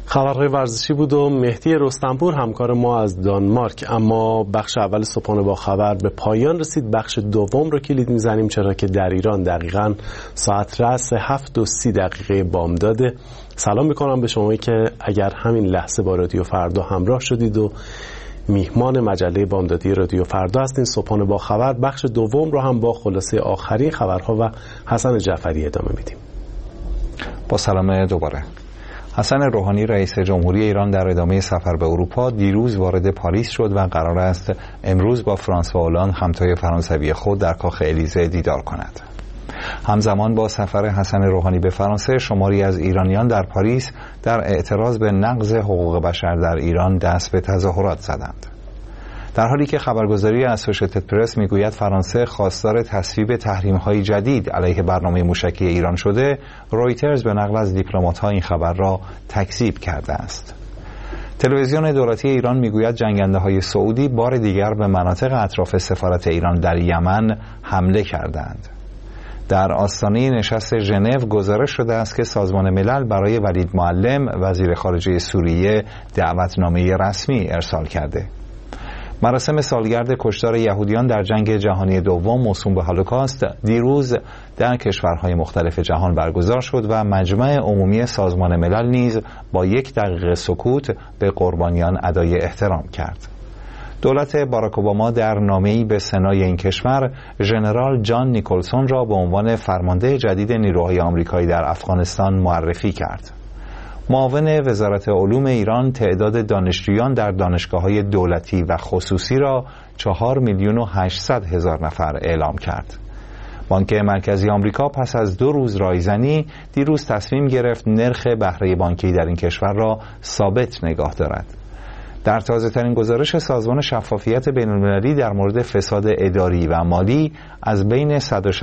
خبرهای ورزشی بود و مهدی رستمپور همکار ما از دانمارک. اما بخش اول صبحانه با خبر به پایان رسید. بخش دوم رو کلید میزنیم، چرا که در ایران دقیقاً ساعت رأس 7:30 بامداد. سلام میکنم به شمایی که اگر همین لحظه با رادیو فردا همراه شدید و میهمان مجله بامدادی رادیو فردا هستین. صبحانه با خبر بخش دوم رو هم با خلاصه آخرین خبرها و حسن جعفری ادامه میدیم.
با سلام دوباره. حسن روحانی رئیس جمهوری ایران در ادامه سفر به اروپا دیروز وارد پاریس شد و قرار است امروز با فرانسوا هولند همتای فرانسوی خود در کاخ الیزه دیدار کند. همزمان با سفر حسن روحانی به فرانسه، شماری از ایرانیان در پاریس در اعتراض به نقض حقوق بشر در ایران دست به تظاهرات زدند. در حالی که خبرگزاری اسوشیتد پرس میگوید فرانسه خواستار تصویب تحریم‌های جدید علیه برنامه موشکی ایران شده، رویترز به نقل از دیپلمات‌ها این خبر را تکذیب کرده است. تلویزیون دولتی ایران میگوید جنگنده‌های سعودی بار دیگر به مناطق اطراف سفارت ایران در یمن حمله کردند. در آستانه نشست ژنو گزارش شده است که سازمان ملل برای ولید معلم وزیر خارجه سوریه دعوتنامه رسمی ارسال کرده. مراسم سالگرد کشتار یهودیان در جنگ جهانی دوم موسوم به هولوکاست دیروز در کشورهای مختلف جهان برگزار شد و مجمع عمومی سازمان ملل نیز با 1 دقیقه سکوت به قربانیان ادای احترام کرد. دولت باراک اوباما در نامه‌ای به سنای این کشور ژنرال جان نیکلسون را به عنوان فرمانده جدید نیروهای آمریکایی در افغانستان معرفی کرد. معاون وزارت علوم ایران تعداد دانشجویان در دانشگاه‌های دولتی و خصوصی را 4,800,000 نفر اعلام کرد. بانک مرکزی آمریکا پس از 2 روز رایزنی دیروز تصمیم گرفت نرخ بهره بانکی در این کشور را ثابت نگاه دارد. در تازه‌ترین گزارش سازمان شفافیت بین‌المللی در مورد فساد اداری و مالی، از بین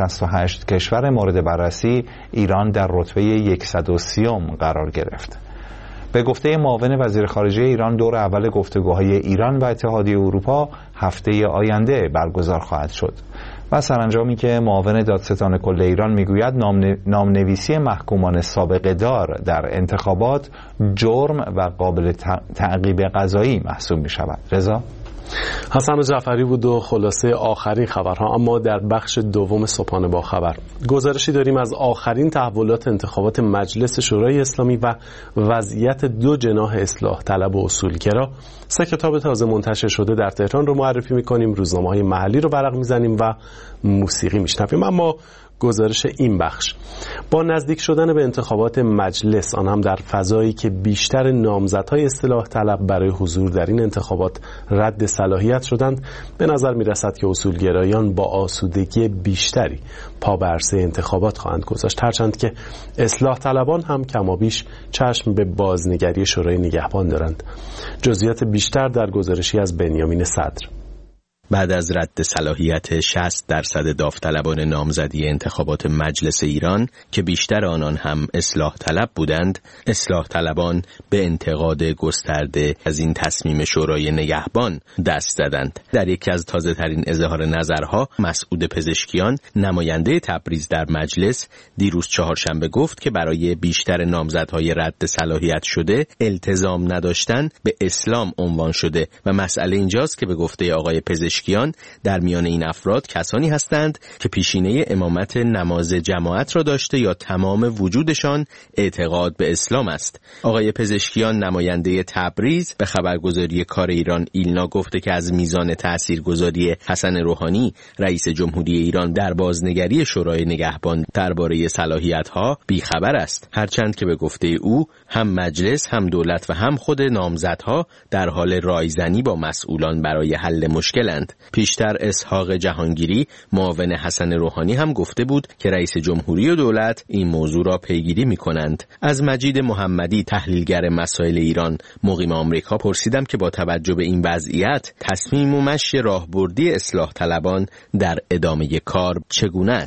168 کشور مورد بررسی، ایران در رتبه 130م قرار گرفت. به گفته معاون وزیر خارجه ایران، دور اول گفتگوهای ایران و اتحادیه اروپا هفته آینده برگزار خواهد شد. و سرانجامی که معاون دادستان کل ایران میگوید نامنویسی محکومان سابقه دار در انتخابات جرم و قابل تعقیب قضایی محسوب می شود. رضا؟
حسن جعفری بود و خلاصه آخرین خبرها. اما در بخش دوم صبحانه با خبر گزارشی داریم از آخرین تحولات انتخابات مجلس شورای اسلامی و وضعیت 2 جناح اصلاح طلب و اصولگرا. 3 کتاب تازه منتشر شده در تهران رو معرفی می‌کنیم، روزنامه‌های محلی رو ورق می‌زنیم و موسیقی میشنویم. اما گزارش این بخش: با نزدیک شدن به انتخابات مجلس، آن هم در فضایی که بیشتر نامزدهای اصلاح طلب برای حضور در این انتخابات رد صلاحیت شدند، به نظر می رسد که اصولگرایان با آسودگی بیشتری پا به عرصه انتخابات خواهند گذاشت، هرچند که اصلاح طلبان هم کمابیش چشم به بازنگری شورای نگهبان دارند. جزئیات بیشتر در گزارشی از بنیامین صدر.
بعد از رد صلاحیت 60% داوطلبان نامزدی انتخابات مجلس ایران که بیشتر آنان هم اصلاح طلب بودند، اصلاح طلبان به انتقاد گسترده از این تصمیم شورای نگهبان دست زدند. در یکی از تازه ترین اظهار نظرها، مسعود پزشکیان، نماینده تبریز در مجلس، دیروز چهارشنبه گفت که برای بیشتر نامزدهای رد صلاحیت شده التزام نداشتن به اسلام عنوان شده و مسئله اینجاست که به گفته آقای پزشکیان در میان این افراد کسانی هستند که پیشینه امامت نماز جماعت را داشته یا تمام وجودشان اعتقاد به اسلام است. آقای پزشکیان، نماینده تبریز، به خبرگزاری کار ایران ایلنا گفته که از میزان تاثیرگذاری حسن روحانی رئیس جمهوری ایران در بازنگری شورای نگهبان درباره صلاحیت‌ها بیخبر است، هرچند که به گفته او هم مجلس، هم دولت و هم خود نامزدها در حال رایزنی با مسئولان برای حل مشکلند. پیشتر اسحاق جهانگیری، معاون حسن روحانی، هم گفته بود که رئیس جمهوری و دولت این موضوع را پیگیری می‌کنند. از مجید محمدی، تحلیلگر مسائل ایران مقیم آمریکا، پرسیدم که با توجه به این وضعیت تصمیم و مشی راهبردی اصلاح طلبان در ادامه کار چگونه است؟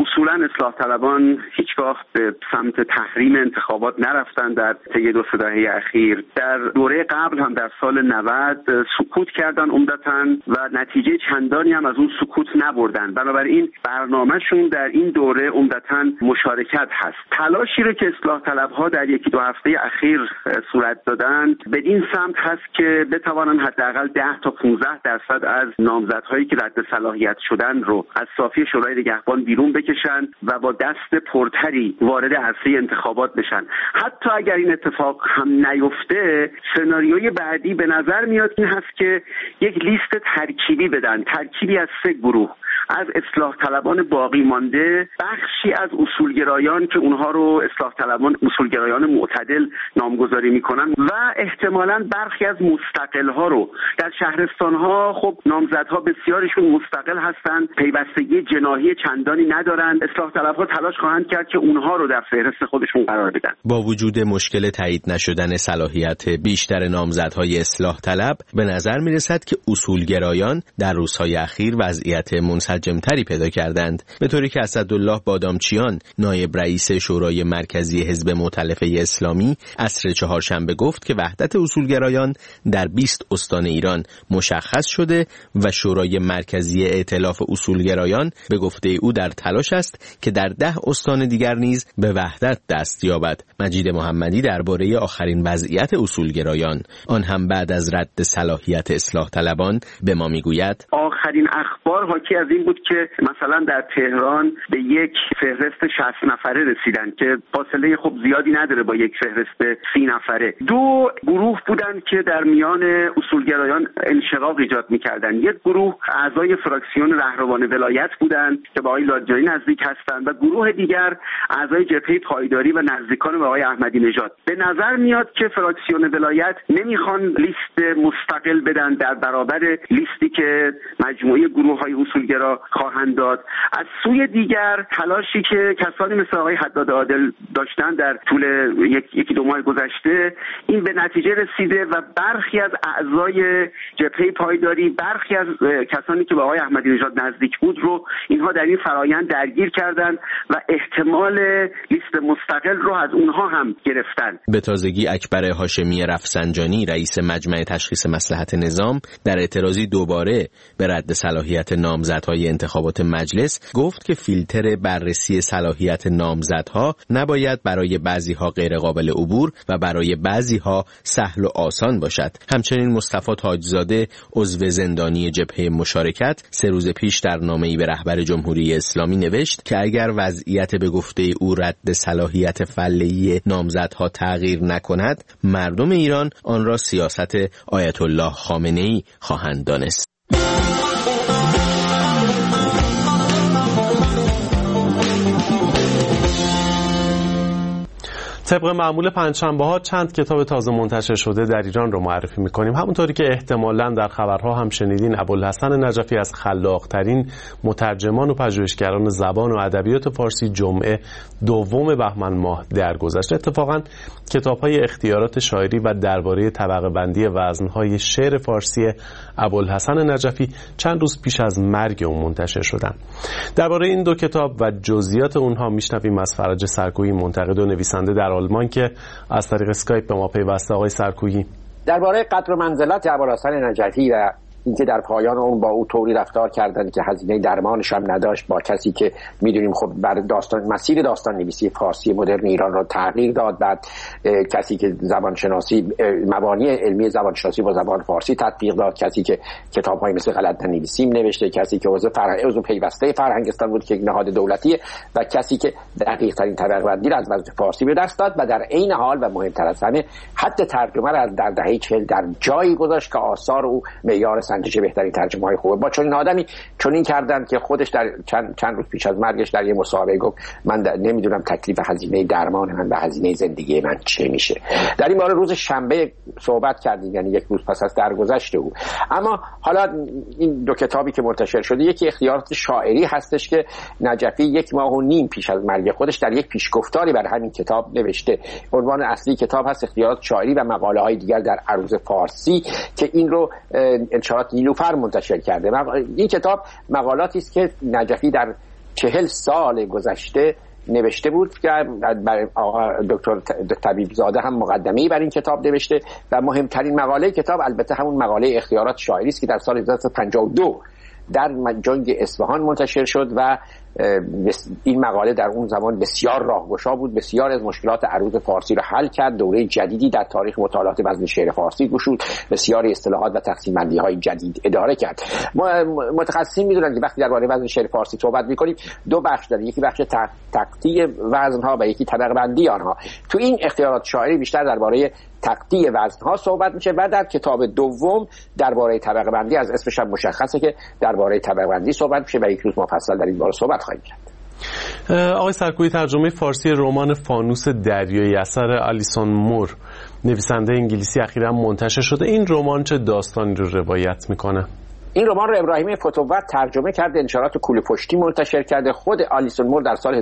اصولا اصلاح طلبان هیچگاه به سمت تحریم انتخابات نرفتن در طی 2 دهه اخیر. در دوره قبل هم در سال 90 سکوت کردن عمدتاً و نتیجه چندانی هم از اون سکوت نبردن. بنابراین برنامه‌شون در این دوره عمدتاً مشارکت هست. تلاشی رو که اصلاح طلب‌ها در 1-2 هفته اخیر صورت دادن به این سمت هست که بتوانن حداقل 10 تا 15% از نامزدهایی که رد صلاحیت شدن رو از صافی شورای نگهبان بیرون بکشن و با دست پرتری وارد عرصه انتخابات بشن. حتی اگر این اتفاق هم نیفته، سناریوی بعدی به نظر میاد این هست که یک لیست ترکیبی بدن، ترکیبی از 3 گروه از اصلاح طلبان باقی مانده، بخشی از اصولگرایان که اونها رو اصلاح طلبان اصولگرایان معتدل نامگذاری میکنن و احتمالاً برخی از مستقل‌ها رو. در شهرستان‌ها خب نامزدها بسیارشون مستقل هستند، پیوستگی جناحی چندانی ندارن. اصلاح طلب‌ها تلاش خواهند کرد که اونها رو در فهرست خودشون قرار بدن.
با وجود مشکل تایید نشدن صلاحیت بیشتر نامزدهای اصلاح طلب، به نظر میرسد که اصولگرایان در روزهای اخیر وضعیت منسجمتری پیدا کردند، به طوری که اسدالله بادامچیان نایب رئیس شورای مرکزی حزب مؤتلفه اسلامی عصر چهارشنبه گفت که وحدت اصولگرایان در 20 استان ایران مشخص شده و شورای مرکزی ائتلاف اصولگرایان به گفته او در تلاش است که در 10 استان دیگر نیز به وحدت دست یابد. مجید محمدی درباره آخرین وضعیت اصولگرایان، آن هم بعد از رد صلاحیت اصلاح طلبان، به ما میگوید:
آخرین اخبار حاکی از این بود که مثلا در تهران به یک فهرست 60 نفره رسیدن که فاصله خب زیادی نداره با یک فهرست 30 نفره. 2 گروه بودن که در میان اصولگرایان انشقاق ایجاد می‌کردن. یک گروه اعضای فراکسیون رهروان ولایت بودن که با آقای لاجانی نزدیک هستند و گروه دیگر اعضای جبهه پایداری و نزدیکان به آقای احمدی نژاد. به نظر میاد که فراکسیون ولایت نمیخوان لیست مستقل بدن در برابر لیستی که مجموعه گروه‌های اصولگرا خواهند داد. از سوی دیگر تلاشی که کسانی مثل آقای حداد عادل داشتن در طول 1-2 ماه گذشته، این به نتیجه رسیده و برخی از اعضای جبهه پایداری، برخی از کسانی که به آقای احمدی نژاد نزدیک بود رو اینها در این فرآیند درگیر کردن و احتمال لیست مستقل رو از اونها هم گرفتن.
به تازگی اکبر هاشمی رفسنجانی رئیس مجمع تشخیص مصلحت نظام در اعتراضی دوباره به رد صلاحیت نامزدهای انتخابات مجلس گفت که فیلتر بررسی صلاحیت نامزدها نباید برای بعضی‌ها غیر قابل عبور و برای بعضی‌ها سهل و آسان باشد. همچنین مصطفی تاجزاده عضو زندانی جبهه مشارکت 3 روز پیش در نامه‌ای به رهبر جمهوری اسلامی نوشت که اگر وضعیت به گفته او رد صلاحیت فعلی نامزدها تغییر نکند، مردم ایران آن را سیاست آیت الله خامنه‌ای خواهند دانست.
طبق معمول پنجشنبه‌ها چند کتاب تازه منتشر شده در ایران رو معرفی می‌کنیم. همونطوری که احتمالاً در خبرها هم شنیدین، ابوالحسن نجفی از خلاق‌ترین مترجمان و پژوهشگران زبان و ادبیات فارسی جمعه 2 بهمن ماه درگذشت. اتفاقاً کتاب‌های اختیارات شاعری و درباره طبقه بندی وزن‌های شعر فارسی ابوالحسن نجفی چند روز پیش از مرگ اون منتشر شدن. درباره این 2 کتاب و جزئیات اونها میشنویم از فرج سرکویی، منتقد و نویسنده در آلمان که از طریق اسکایپ به ما پیوسته. آقای سرکویی،
درباره قدر و منزلت ابوالحسن نجفی و اینکه در پایان اون با او طوری رفتار کردن که هزینه درمانش هم نداشت، با کسی که میدونیم خب بر مسیر داستان نویسی فارسی مدرن ایران را تغییر داد، بعد کسی که زبانشناسی مبانی علمی زبانشناسی با زبان فارسی تطبیق داد، کسی که کتاب‌های مثل غلط نویسیم نوشته، کسی که عضو پیوسته فرهنگستان بود که یک نهاد دولتیه و کسی که دقیق ترین طبقه بندی را از وضع فارسی به دست داد و در عین حال و مهمتر از همه حد ترجمه را در دهه 40 در جایی گذاشت که آثار او معیار سنجش بهترین ترجمه‌های خوبه. با چنین آدمی چنین کردن که خودش در چند روز پیش از مرگش در یه مصاحبه گفت من نمیدونم تکلیف هزینه درمان من و هزینه زندگی من چه میشه. در این باره روز شنبه صحبت کردیم، یعنی 1 روز پس از درگذشت او. اما حالا این 2 کتابی که منتشر شده، یکی اختیارات شاعری هستش که نجفی 1.5 ماه پیش از مرگ خودش در یک پیشگفتاری بر همین کتاب نوشته. عنوان اصلی کتاب هست اختیارات شاعری و مقاله‌های دیگر در عروض فارسی که این رو انشاءات نیلوفر منتشر کرده. این کتاب مقالاتی است که نجفی در 40 سال گذشته نوشته بود که آقا دکتر طبیب زاده هم مقدمه‌ای بر این کتاب نوشته و مهمترین مقاله کتاب البته همون مقاله اختیارات شاعری است که در سال 1952 در جنگ اصفهان منتشر شد و این مقاله در اون زمان بسیار راهگشا بود، بسیار از مشکلات عروض فارسی رو حل کرد، دوره جدیدی در تاریخ مطالعات وزن شعر فارسی گشود، بسیاری اصطلاحات و تقسیم بندی های جدید اداره کرد. متخصصین میدونن که وقتی درباره وزن شعر فارسی صحبت میکنیم دو بخش داره، یکی بخش تقطیع وزن ها و یکی طبقه بندی آنها. تو این اختیارات شاعری بیشتر درباره تقطیع وزن ها صحبت میشه و در کتاب دوم درباره طبقه بندی، از اسمش هم مشخصه که درباره طبقه بندی صحبت میشه و یک روز مفصل در این باره صحبت خواهیم کرد.
آقای سرکویی، ترجمه فارسی رمان فانوس دریایی اثر آلیسون مور نویسنده انگلیسی اخیراً منتشر شده. این رمان چه داستانی رو روایت میکنه؟
این رمان رو ابراهیم فتووت ترجمه کرده، انتشارات کوله پشتی منتشر کرده. خود آلیسون مور در سال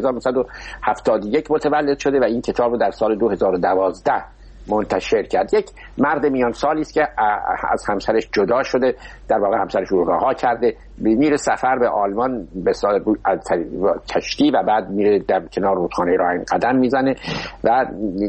1971 متولد شده و این کتاب رو در سال 2012 منتشر کرد. یک مرد میان سالی است که از همسرش جدا شده، در واقع همسرش رو رها کرده، میره سفر به آلمان به سال کشتی و بعد میره در کنار رودخانه راین قدم میزنه و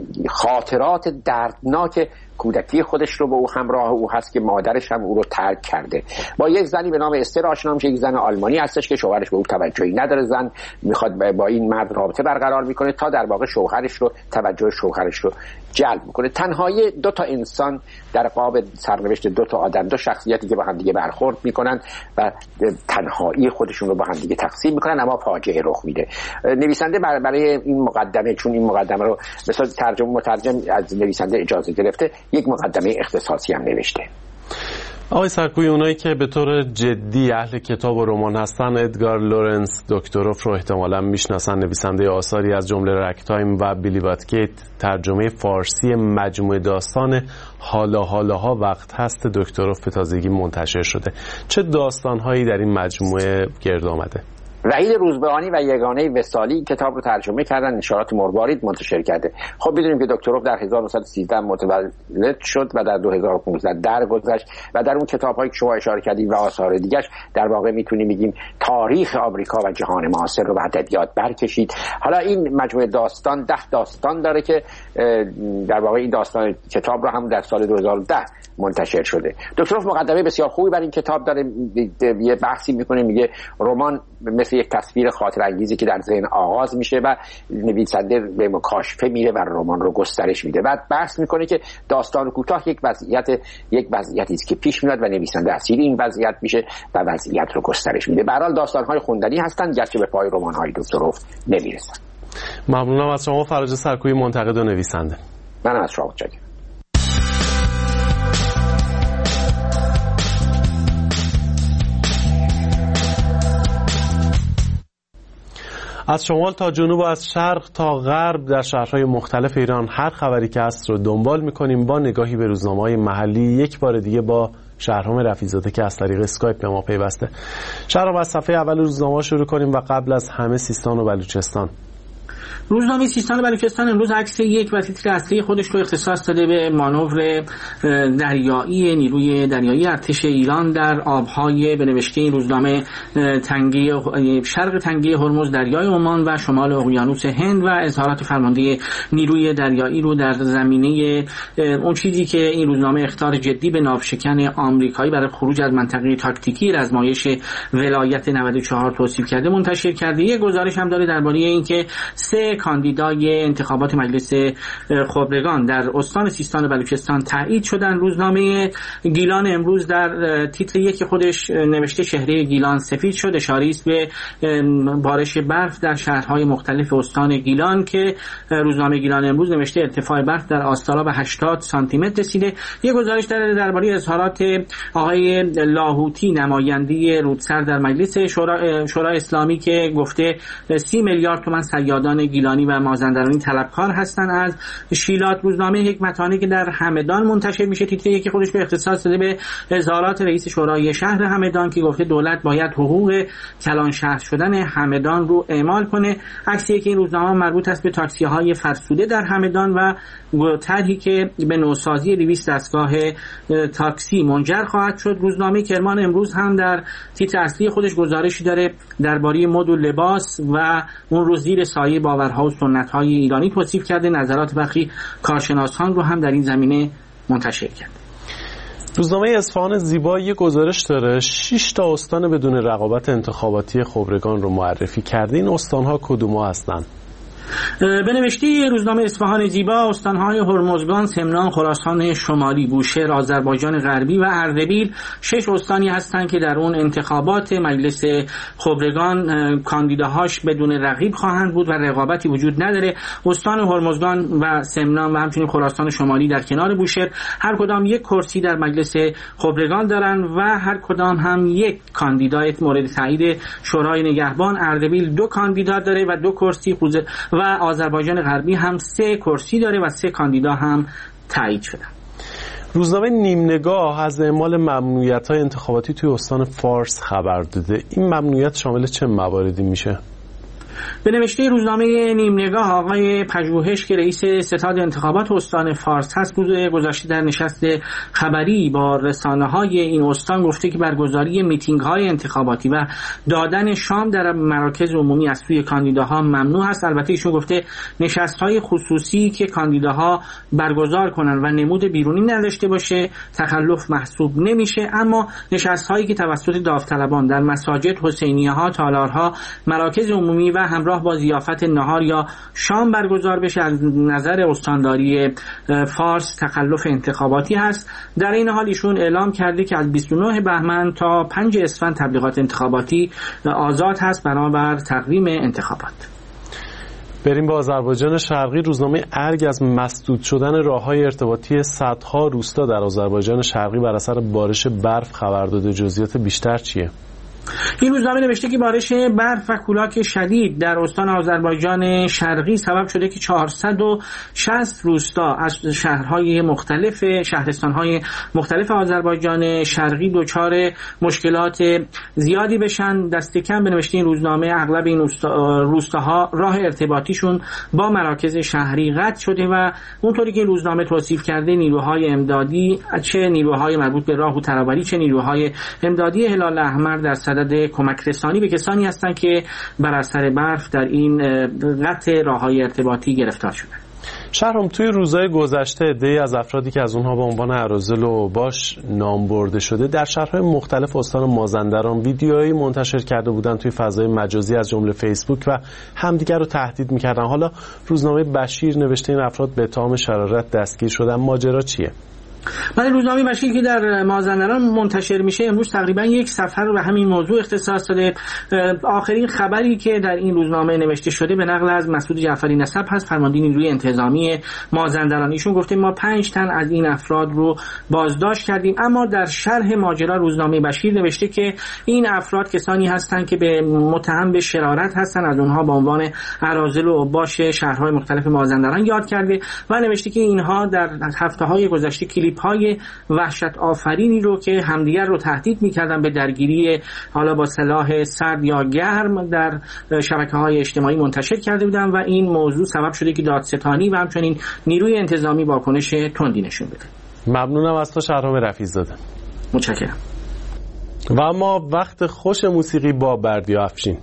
خاطرات دردناک کودکی خودش رو به او همراه او هست که مادرش هم او رو ترک کرده. با یک زنی به نام استر آشنا میشه، یک زن آلمانی هستش که شوهرش به او توجهی نداره. زن میخواد با این مرد رابطه برقرار میکنه تا در واقع شوهرش رو توجه شوهرش رو جلب میکنه. تنهایی دو تا انسان در قاب سرنوشت دو تا آدم، دو شخصیتی که با هم دیگه برخورد میکنن و تنهایی خودشون رو با هم دیگه تقسیم میکنن، اما فاجعه رخ میده. نویسنده برای این مقدمه، چون این مقدمه رو مثلا مترجم از نویسنده اجازه گرفته، یک مقدمه اختصاصی هم نوشته.
آقای سرکویی، اونایی که به طور جدی اهل کتاب و رمان هستن ادگار لورنس دکتروف رو احتمالاً میشناسن. نویسنده آثاری از جمله رکتایم و بیلی واتگیت، ترجمه فارسی مجموعه داستان حالاها وقت هست دکتروف به تازگی منتشر شده. چه داستانهایی در این مجموعه گرد آمده؟
وحید روزبهانی و یگانه وصالی کتاب رو ترجمه کردن، نشرات مروارید منتشر کرده. خب میدونیم که دکتروف در 1913 متولد شد و در 2015 درگذشت و در اون کتاب‌هایی که شما اشاره کردید و آثار دیگرش در واقع میتونیم بگیم تاریخ آمریکا و جهان معاصر رو به ادبیات برکشید. حالا این مجموعه داستان 10 داستان داره که در واقع این داستان کتاب رو هم در سال 2010 منتشر شده. دکتروف مقدمه بسیار خوبی برای این کتاب داره، یه بحثی میکنه، میگه رمان مثل یک تصویر خاطر انگیزی که در ذهن آغاز میشه و نویسنده به مکاشفه میره و رمان رو گسترش میده. بعد بحث میکنه که داستان کوتاه یک وضعیتی است که پیش میاد و نویسنده اسیر این وضعیت میشه و وضعیت رو گسترش میده. به هر حال داستان‌های خوندنی هستن، گرچه به پای رمان‌های دکتروف نمیرسن.
ممنونم از شما فرج سرکویی، منتقد و نویسنده.
منم از شما متشکرم.
از شمال تا جنوب و از شرق تا غرب در شهرهای مختلف ایران هر خبری که هست رو دنبال میکنیم با نگاهی به روزنامه‌های محلی. یک بار دیگه با شهرام رفیع‌زاده که از طریق اسکایپ به ما پیوسته. شهرام، از صفحه اول روزنامه شروع کنیم و قبل از همه سیستان و بلوچستان.
روزنامه سیستان و بلوچستان امروز عکس یک و تیتر اصلی خودش رو اختصاص داده به مانور دریایی نیروی دریایی ارتش ایران در آبهای به نوشته این روزنامه شرق تنگه هرمز، دریای عمان و شمال اقیانوس هند و اظهارات فرمانده نیروی دریایی رو در زمینه اون چیزی که این روزنامه اخطار جدی به ناوشکن آمریکایی برای خروج از منطقه تاکتیکی رزمایش ولایت 94 توصیف کرده منتشر کرده. یه گزارش هم داره درباره اینکه 3 کاندیدای انتخابات مجلس خبرگان در استان سیستان و بلوچستان تایید شدن. روزنامه گیلان امروز در تیتر یک خودش نوشته چهره گیلان سفید شد، اشاره است به بارش برف در شهرهای مختلف استان گیلان که روزنامه گیلان امروز نوشته ارتفاع برف در آستارا به 80 سانتی متر رسیده. یک گزارش درباره اظهارات آقای لاهوتی نماینده رودسر در مجلس شورای اسلامی که گفته 30 میلیارد تومان صیادان گیلان گیلانی و مازندرانی طلبکار هستند. از شیلات روزنامه حکمتانه که در همدان منتشر میشه، تیتر یکی خودش به اختصاص داده به اظهارات رئیس شورای شهر همدان که گفته دولت باید حقوق کلان شهر شدن همدان رو اعمال کنه. عکسی که این روزنامه مربوط است به تاکسی‌های فرسوده در همدان و طرحی که به نوسازی 200 دستگاه تاکسی منجر خواهد شد. روزنامه کرمان امروز هم در تیتر اصلی خودش گزارشی داره درباره مد و لباس و اون رو زیر سایه باورها و سنت‌های ایرانی توصیف کرده. نظرات برخی کارشناسان رو هم در این زمینه منتشر کرد.
روزنامه اصفهان زیبا یه گزارش داره 6 تا استان بدون رقابت انتخاباتی خبرگان رو معرفی کرده. این استان‌ها کدوم‌ها هستن؟
به نوشته روزنامه اصفهان زیبا استان‌های هرمزگان، سمنان، خراسان شمالی، بوشهر، آذربایجان غربی و اردبیل 6 استانی هستند که در اون انتخابات مجلس خبرگان کاندیداهاش بدون رقیب خواهند بود و رقابتی وجود نداره. استان هرمزگان و سمنان و همچنین خراسان شمالی در کنار بوشهر هر کدام یک کرسی در مجلس خبرگان دارن و هر کدام هم یک کاندیدای مورد تایید شورای نگهبان. اردبیل 2 کاندیدا داره و 2 کرسی و آذربایجان غربی هم 3 کرسی داره و 3 کاندیدا هم تایید شدن.
روزنامه نیم نگاه از اعمال ممنوعیت‌های انتخاباتی توی استان فارس خبر داده. این ممنوعیت شامل چه مواردی میشه؟
به نوشته روزنامه نیم نگاه آقای پژوهش که رئیس ستاد انتخابات استان فارس هست روز گذشته در نشست خبری با رسانه‌های این استان گفته که برگزاری میتینگ‌های انتخاباتی و دادن شام در مراکز عمومی از سوی کاندیداها ممنوع است. البته ایشون گفته نشست‌های خصوصی که کاندیداها برگزار کنن و نمود بیرونی نداشته باشه تخلف محسوب نمیشه، اما نشست‌هایی که توسط داوطلبان در مساجد، حسینیه‌ها، تالارها، مراکز عمومی و همراه با ضیافت نهار یا شام برگزار بشه از نظر استانداری فارس تخلف انتخاباتی هست. در این حال ایشون اعلام کرده که از 29 بهمن تا 5 اسفند تبلیغات انتخاباتی آزاد هست بنابر تقویم انتخابات.
بریم با آذربایجان شرقی. روزنامه ارگ از مسدود شدن راه‌های ارتباطی صدها روستا در آذربایجان شرقی بر اثر بارش برف خبر داده. جزئیات بیشتر چیه؟
این روزنامه نوشته که بارش برف و کولاک شدید در استان آذربایجان شرقی سبب شده که 460 روستا از شهرستان‌های مختلف آذربایجان شرقی دچار مشکلات زیادی بشن. دست کم به نوشته این روزنامه اغلب این روستاها راه ارتباطیشون با مراکز شهری قطع شده و اونطوری که این روزنامه توصیف کرده نیروهای امدادی، چه نیروهای مربوط به راه و ترابری چه نیروهای امدادی هلال احمر در صدد کمک رسانی به کسانی هستند که بر اثر برف در این قطع راه‌های ارتباطی گرفتار شدند.
شهرام توی روزهای گذشته عده‌ای از افرادی که از اونها به عنوان اراذل و باش نام برده شده در شهرهای مختلف استان مازندران ویدیوهایی منتشر کرده بودند توی فضای مجازی از جمله فیسبوک و همدیگر رو تهدید می‌کردن. حالا روزنامه بشیر نوشته این افراد به اتهام شرارت دستگیر شدن. ماجرا چیه؟
من روزنامه بشیر که در مازندران منتشر میشه امروز تقریبا یک صفحه رو به همین موضوع اختصاص داده. آخرین خبری که در این روزنامه نوشته شده به نقل از مسعود جعفری نسب هست، فرمانده نیروی انتظامی مازندران. ایشون گفته ما 5 تن از این افراد رو بازداشت کردیم، اما در شرح ماجرا روزنامه بشیر نوشته که این افراد کسانی هستند که به متهم به شرارت هستند، از اونها به عنوان اراذل و باش شهرهای مختلف مازندران یاد کرده و نوشته که اینها در هفته‌های گذشته کلیپ‌های وحشت آفرینی رو که همدیگر رو تهدید می‌کردن به درگیری حالا با سلاح سرد یا گرم در شبکه‌های اجتماعی منتشر کرده بودن و این موضوع سبب شده که دادستانی و همچنین نیروی انتظامی واکنش تندی نشون بده.
ممنونم از تو شهرام رفیع‌زاده.
متشکرم.
و اما وقت خوش موسیقی با بردیا افشین.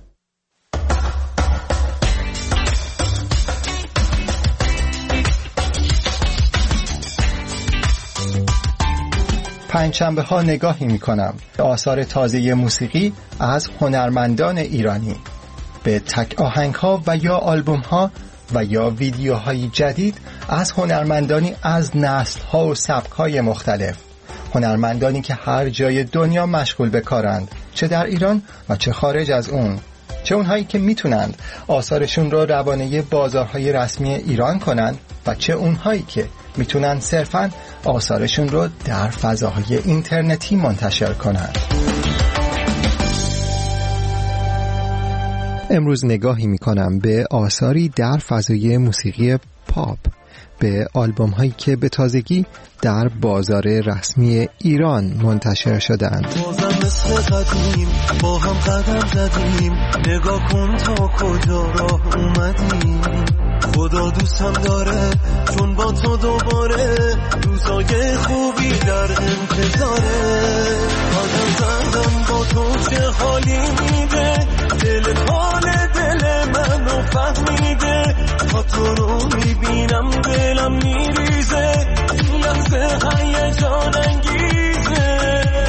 پنجشنبه ها نگاهی می کنم به آثار تازه موسیقی از هنرمندان ایرانی، به تک آهنگ ها و یا آلبوم ها و یا ویدیوهای جدید از هنرمندانی از نسل ها و سبک های مختلف، هنرمندانی که هر جای دنیا مشغول به کارند، چه در ایران و چه خارج از اون، چه اونهایی که میتونند آثارشون رو روانه بازارهای رسمی ایران کنند و چه اونهایی که میتونن صرفاً آثارشون رو در فضاهای اینترنتی منتشر کنند. امروز نگاهی میکنم به آثاری در فضای موسیقی پاپ، به آلبوم هایی که به تازگی در بازار رسمی ایران منتشر شدند.
بازم مثل قدیم با هم قدم زدیم، نگاه کن تا کجا راه اومدیم. خدا دوستم داره چون با تو دوباره روزای خوبی در انتظاره. قدم زدم با تو چه حالی میده، دل منو فهمیده. تا تو رو میبینم دلم میریزه، این لحظه هیجان انگیزه.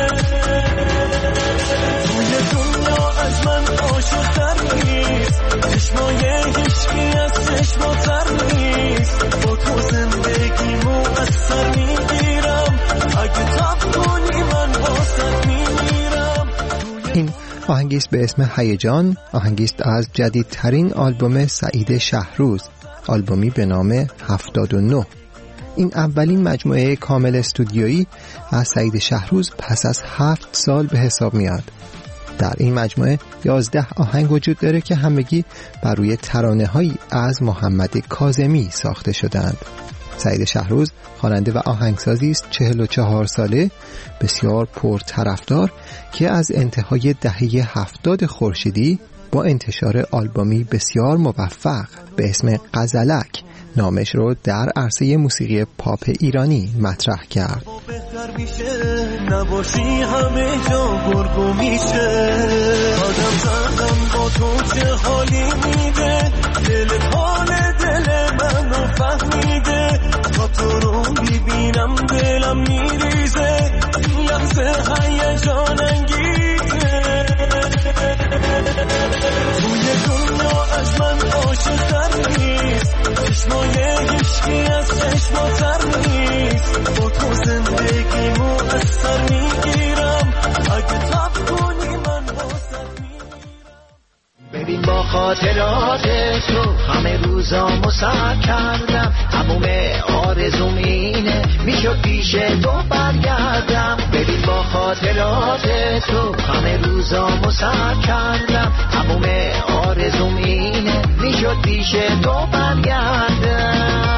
توی دنیا از من عاشق‌تر نیست، چشمای هیچکی از چشماتر نیست. با تو زندگیمو از سر میگیرم، اگه تاب کنی من واسط میمیرم.
این آهنگیست به اسم هیجان، آهنگیست از جدیدترین آلبوم سعید شهروز، آلبومی به نام 79. این اولین مجموعه کامل استودیویی از سعید شهروز پس از 7 سال به حساب میاد. در این مجموعه 11 آهنگ وجود داره که همگی بر روی ترانه‌هایی از محمد کاظمی ساخته شدند. سعید شهروز خواننده و آهنگسازی است 44 ساله، بسیار پرطرفدار که از انتهای دهه 70 خورشیدی با انتشار آلبومی بسیار موفق به اسم غزلک نامش رو در عرصه موسیقی پاپ ایرانی مطرح کرد.
بهتر میشه نباشی همه جا گرگو میشه. آدم زدم با تو چه حالی میده، دل منو فهمیده. تا تو رو میبینم دلم میریزه، این لحظه هیجان انگیزه. توی دنیا از من عاشق‌تر نیست، چشمای هیچکی از چشماتر نیست. با تو زندگیمو از سر میگیرم، اگه تاب کنی من واسط میمیرم.
ببین با خاطرات تو همه روزامو سر کردم، تموم آرزوم اینه میشد پیش تو برگردم. ببین با خاطرات تو همه روزامو سر کردم، تموم آرزوم اینه میشد پیش تو برگردم.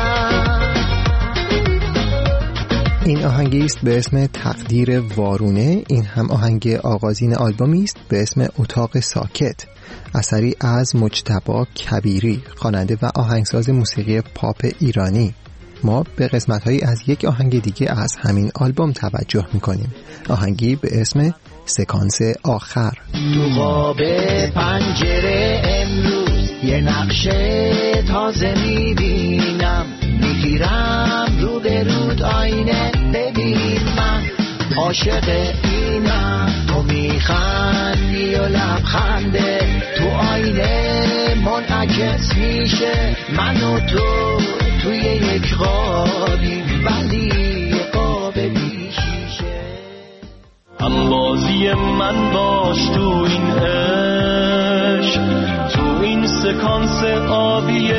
این آهنگی است به اسم تقدیر وارونه. این هم آهنگ آغازین آلبومی است به اسم اتاق ساکت، اثری از مجتبی کبیری، خواننده و آهنگساز موسیقی پاپ ایرانی. ما به قسمت‌هایی از یک آهنگ دیگه از همین آلبوم توجه می‌کنیم، آهنگی به اسم سکانس آخر.
تو خواب پنجره امروز یه نقشه تازه می‌بینم، میگیرم رو به رود آینه، ببین من عاشق اینم. تو میخندی و لبخنده تو آینه منعکس میشه، من و تو توی یک قابی ولی قاب بیشیشه.
هم بازی من باش تو این عشق، تو این سکانس آبی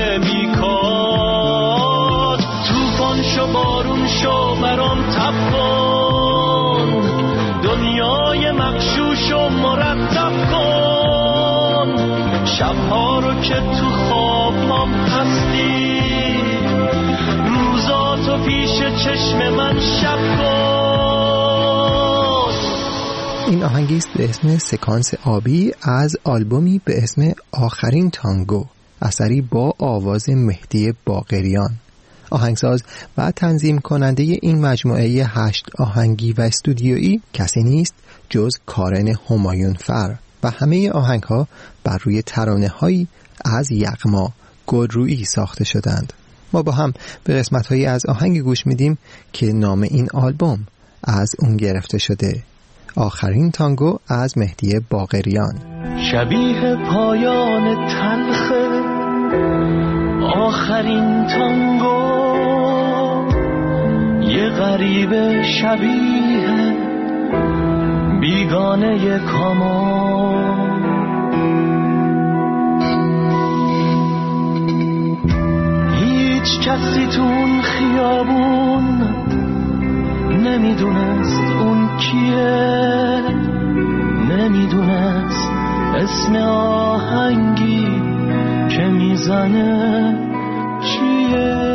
بیکار. توفان شو بارون شو برام تپان، دنیای مغشوش و مرتب کن. شبها رو که تو خوابم هستی، روزاتو پیش چشم من شب کن.
این آهنگی است به اسم سکانس آبی از آلبومی به اسم آخرین تانگو، اثری با آواز مهدی باقریان. آهنگساز و تنظیم کننده این مجموعه 8 آهنگی و استودیویی کسی نیست جز کارن همایون فر و همه آهنگ‌ها بر روی ترانه‌هایی از یغما گلرویی ساخته شدند. ما با هم به قسمت‌هایی از آهنگ گوش میدیم که نام این آلبوم از اون گرفته شده. آخرین تانگو از مهدی باقریان.
شبیه پایان تلخ آخرین تانگو، یه غریب شبیه بیگانه کامان. هیچ کسی تو اون خیابون نمیدونست اون کیه، نمیدونست اسم آهنگی که میزنه چیه؟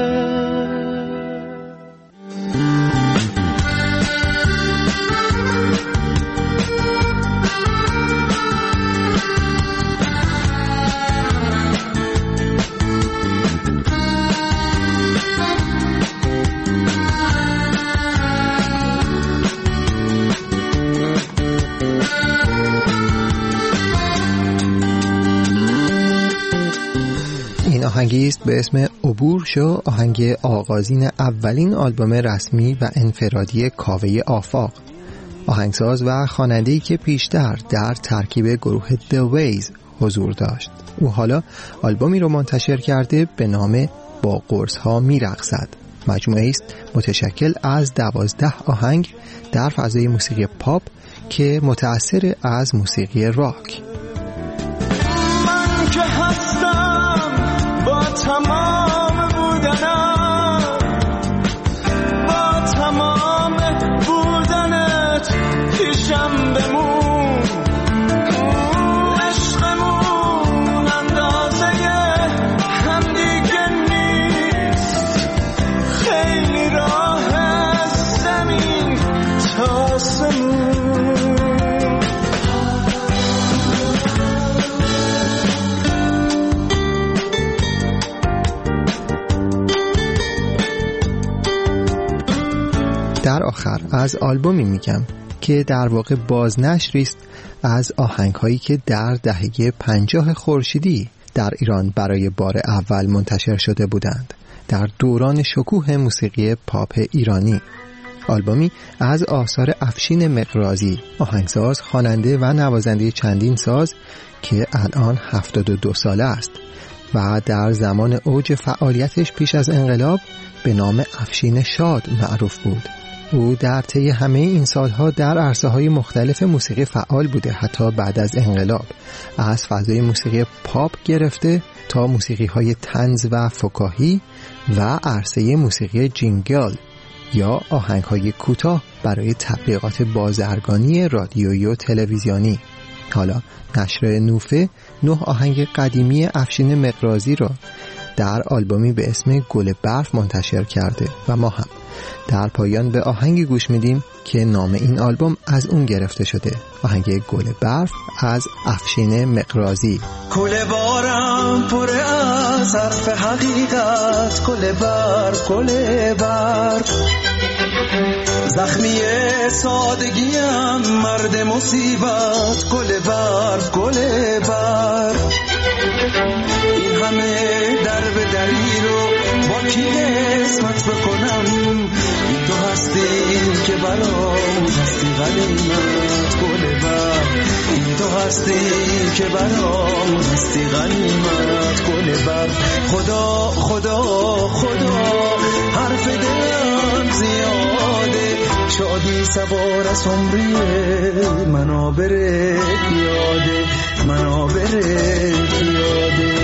آهنگی است به اسم عبور شو، آهنگ آغازین اولین آلبوم رسمی و انفرادی کاوه آفاق. آهنگساز و خواننده‌ای که پیشتر در ترکیب گروه The Ways حضور داشت. او حالا آلبومی رو منتشر کرده به نام با قرص‌ها میرقصد. مجموعه است متشکل از 12 آهنگ در فضای موسیقی پاپ که متأثر از موسیقی راک.
من که هستم با تمام بودنم، با تمام بودنت پیشم بمون، عشقمون اندازه هم دیگه نیست، خیلی راه زمین تا آسمون.
در آخر از آلبومی میگم که در واقع بازنشری است از آهنگ‌هایی که در دهه 50 خورشیدی در ایران برای بار اول منتشر شده بودند، در دوران شکوه موسیقی پاپ ایرانی. آلبومی از آثار افشین مقرازی، آهنگساز، خواننده و نوازنده چندین ساز که الان 72 ساله است و در زمان اوج فعالیتش پیش از انقلاب به نام افشین شاد معروف بود. او در طی همه این سالها در عرصه‌های مختلف موسیقی فعال بوده، حتی بعد از انقلاب، از فضای موسیقی پاپ گرفته تا موسیقی‌های طنز و فکاهی و عرصه موسیقی جینگل یا آهنگ‌های کوتاه برای تبلیغات بازرگانی رادیویی و تلویزیونی. حالا نشر نوفه 9 آهنگ قدیمی افشین مقرازی را در آلبومی به اسم گل برف منتشر کرده و ما هم در پایان به آهنگی گوش میدیم که نام این آلبوم از اون گرفته شده، آهنگ گل برف از افشین مقرازی.
گل بارم پر از حرف حقیقت، گل برف گل برف، زخمی سادگیم مرد مصیبت، گل برف گل برف. این همه در به دری رو با کی قسمت بکنم، این تو هستی که برام هستی غنیمت، گل برف. این تو هستی که برام هستی غنیمت، گل برف. خدا خدا خدا حرف دلم زیاده، شادی سوار از عمریه، منابر پیاده، منابر پیاده.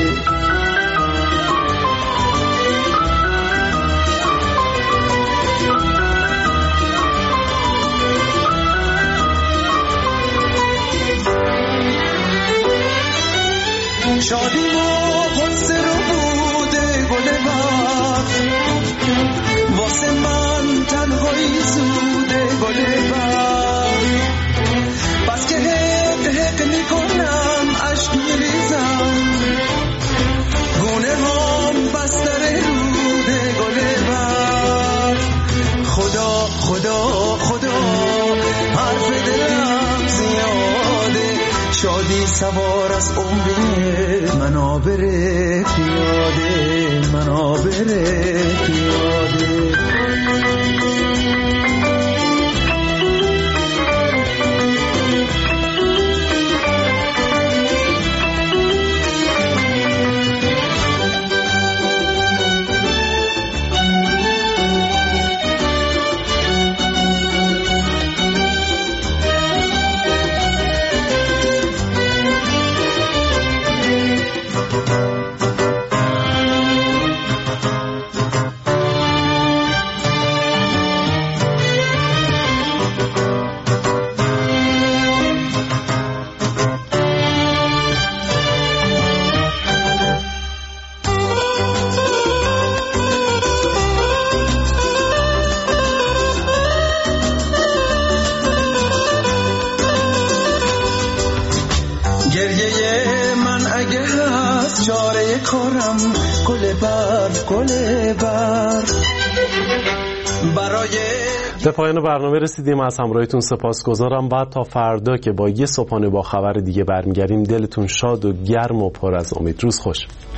شادی و قصه رو بوده گل برف، واسه من تنهایی زوده گل برف. بس که حق حق میکنم عشق میریزم، گونه هم بستر روده گل برف. خدا خدا خدا حرف دلم زیاده، شادی سوار از عمری، منابر پیاده، منابر پیاده. میخورم گل بر برای
به پایان برنامه رسیدیم. از همراهیتون سپاسگزارم. بعد تا فردا که با یه صبحانه با خبر دیگه برمیگردیم دلتون شاد و گرم و پر از امید. روز خوش.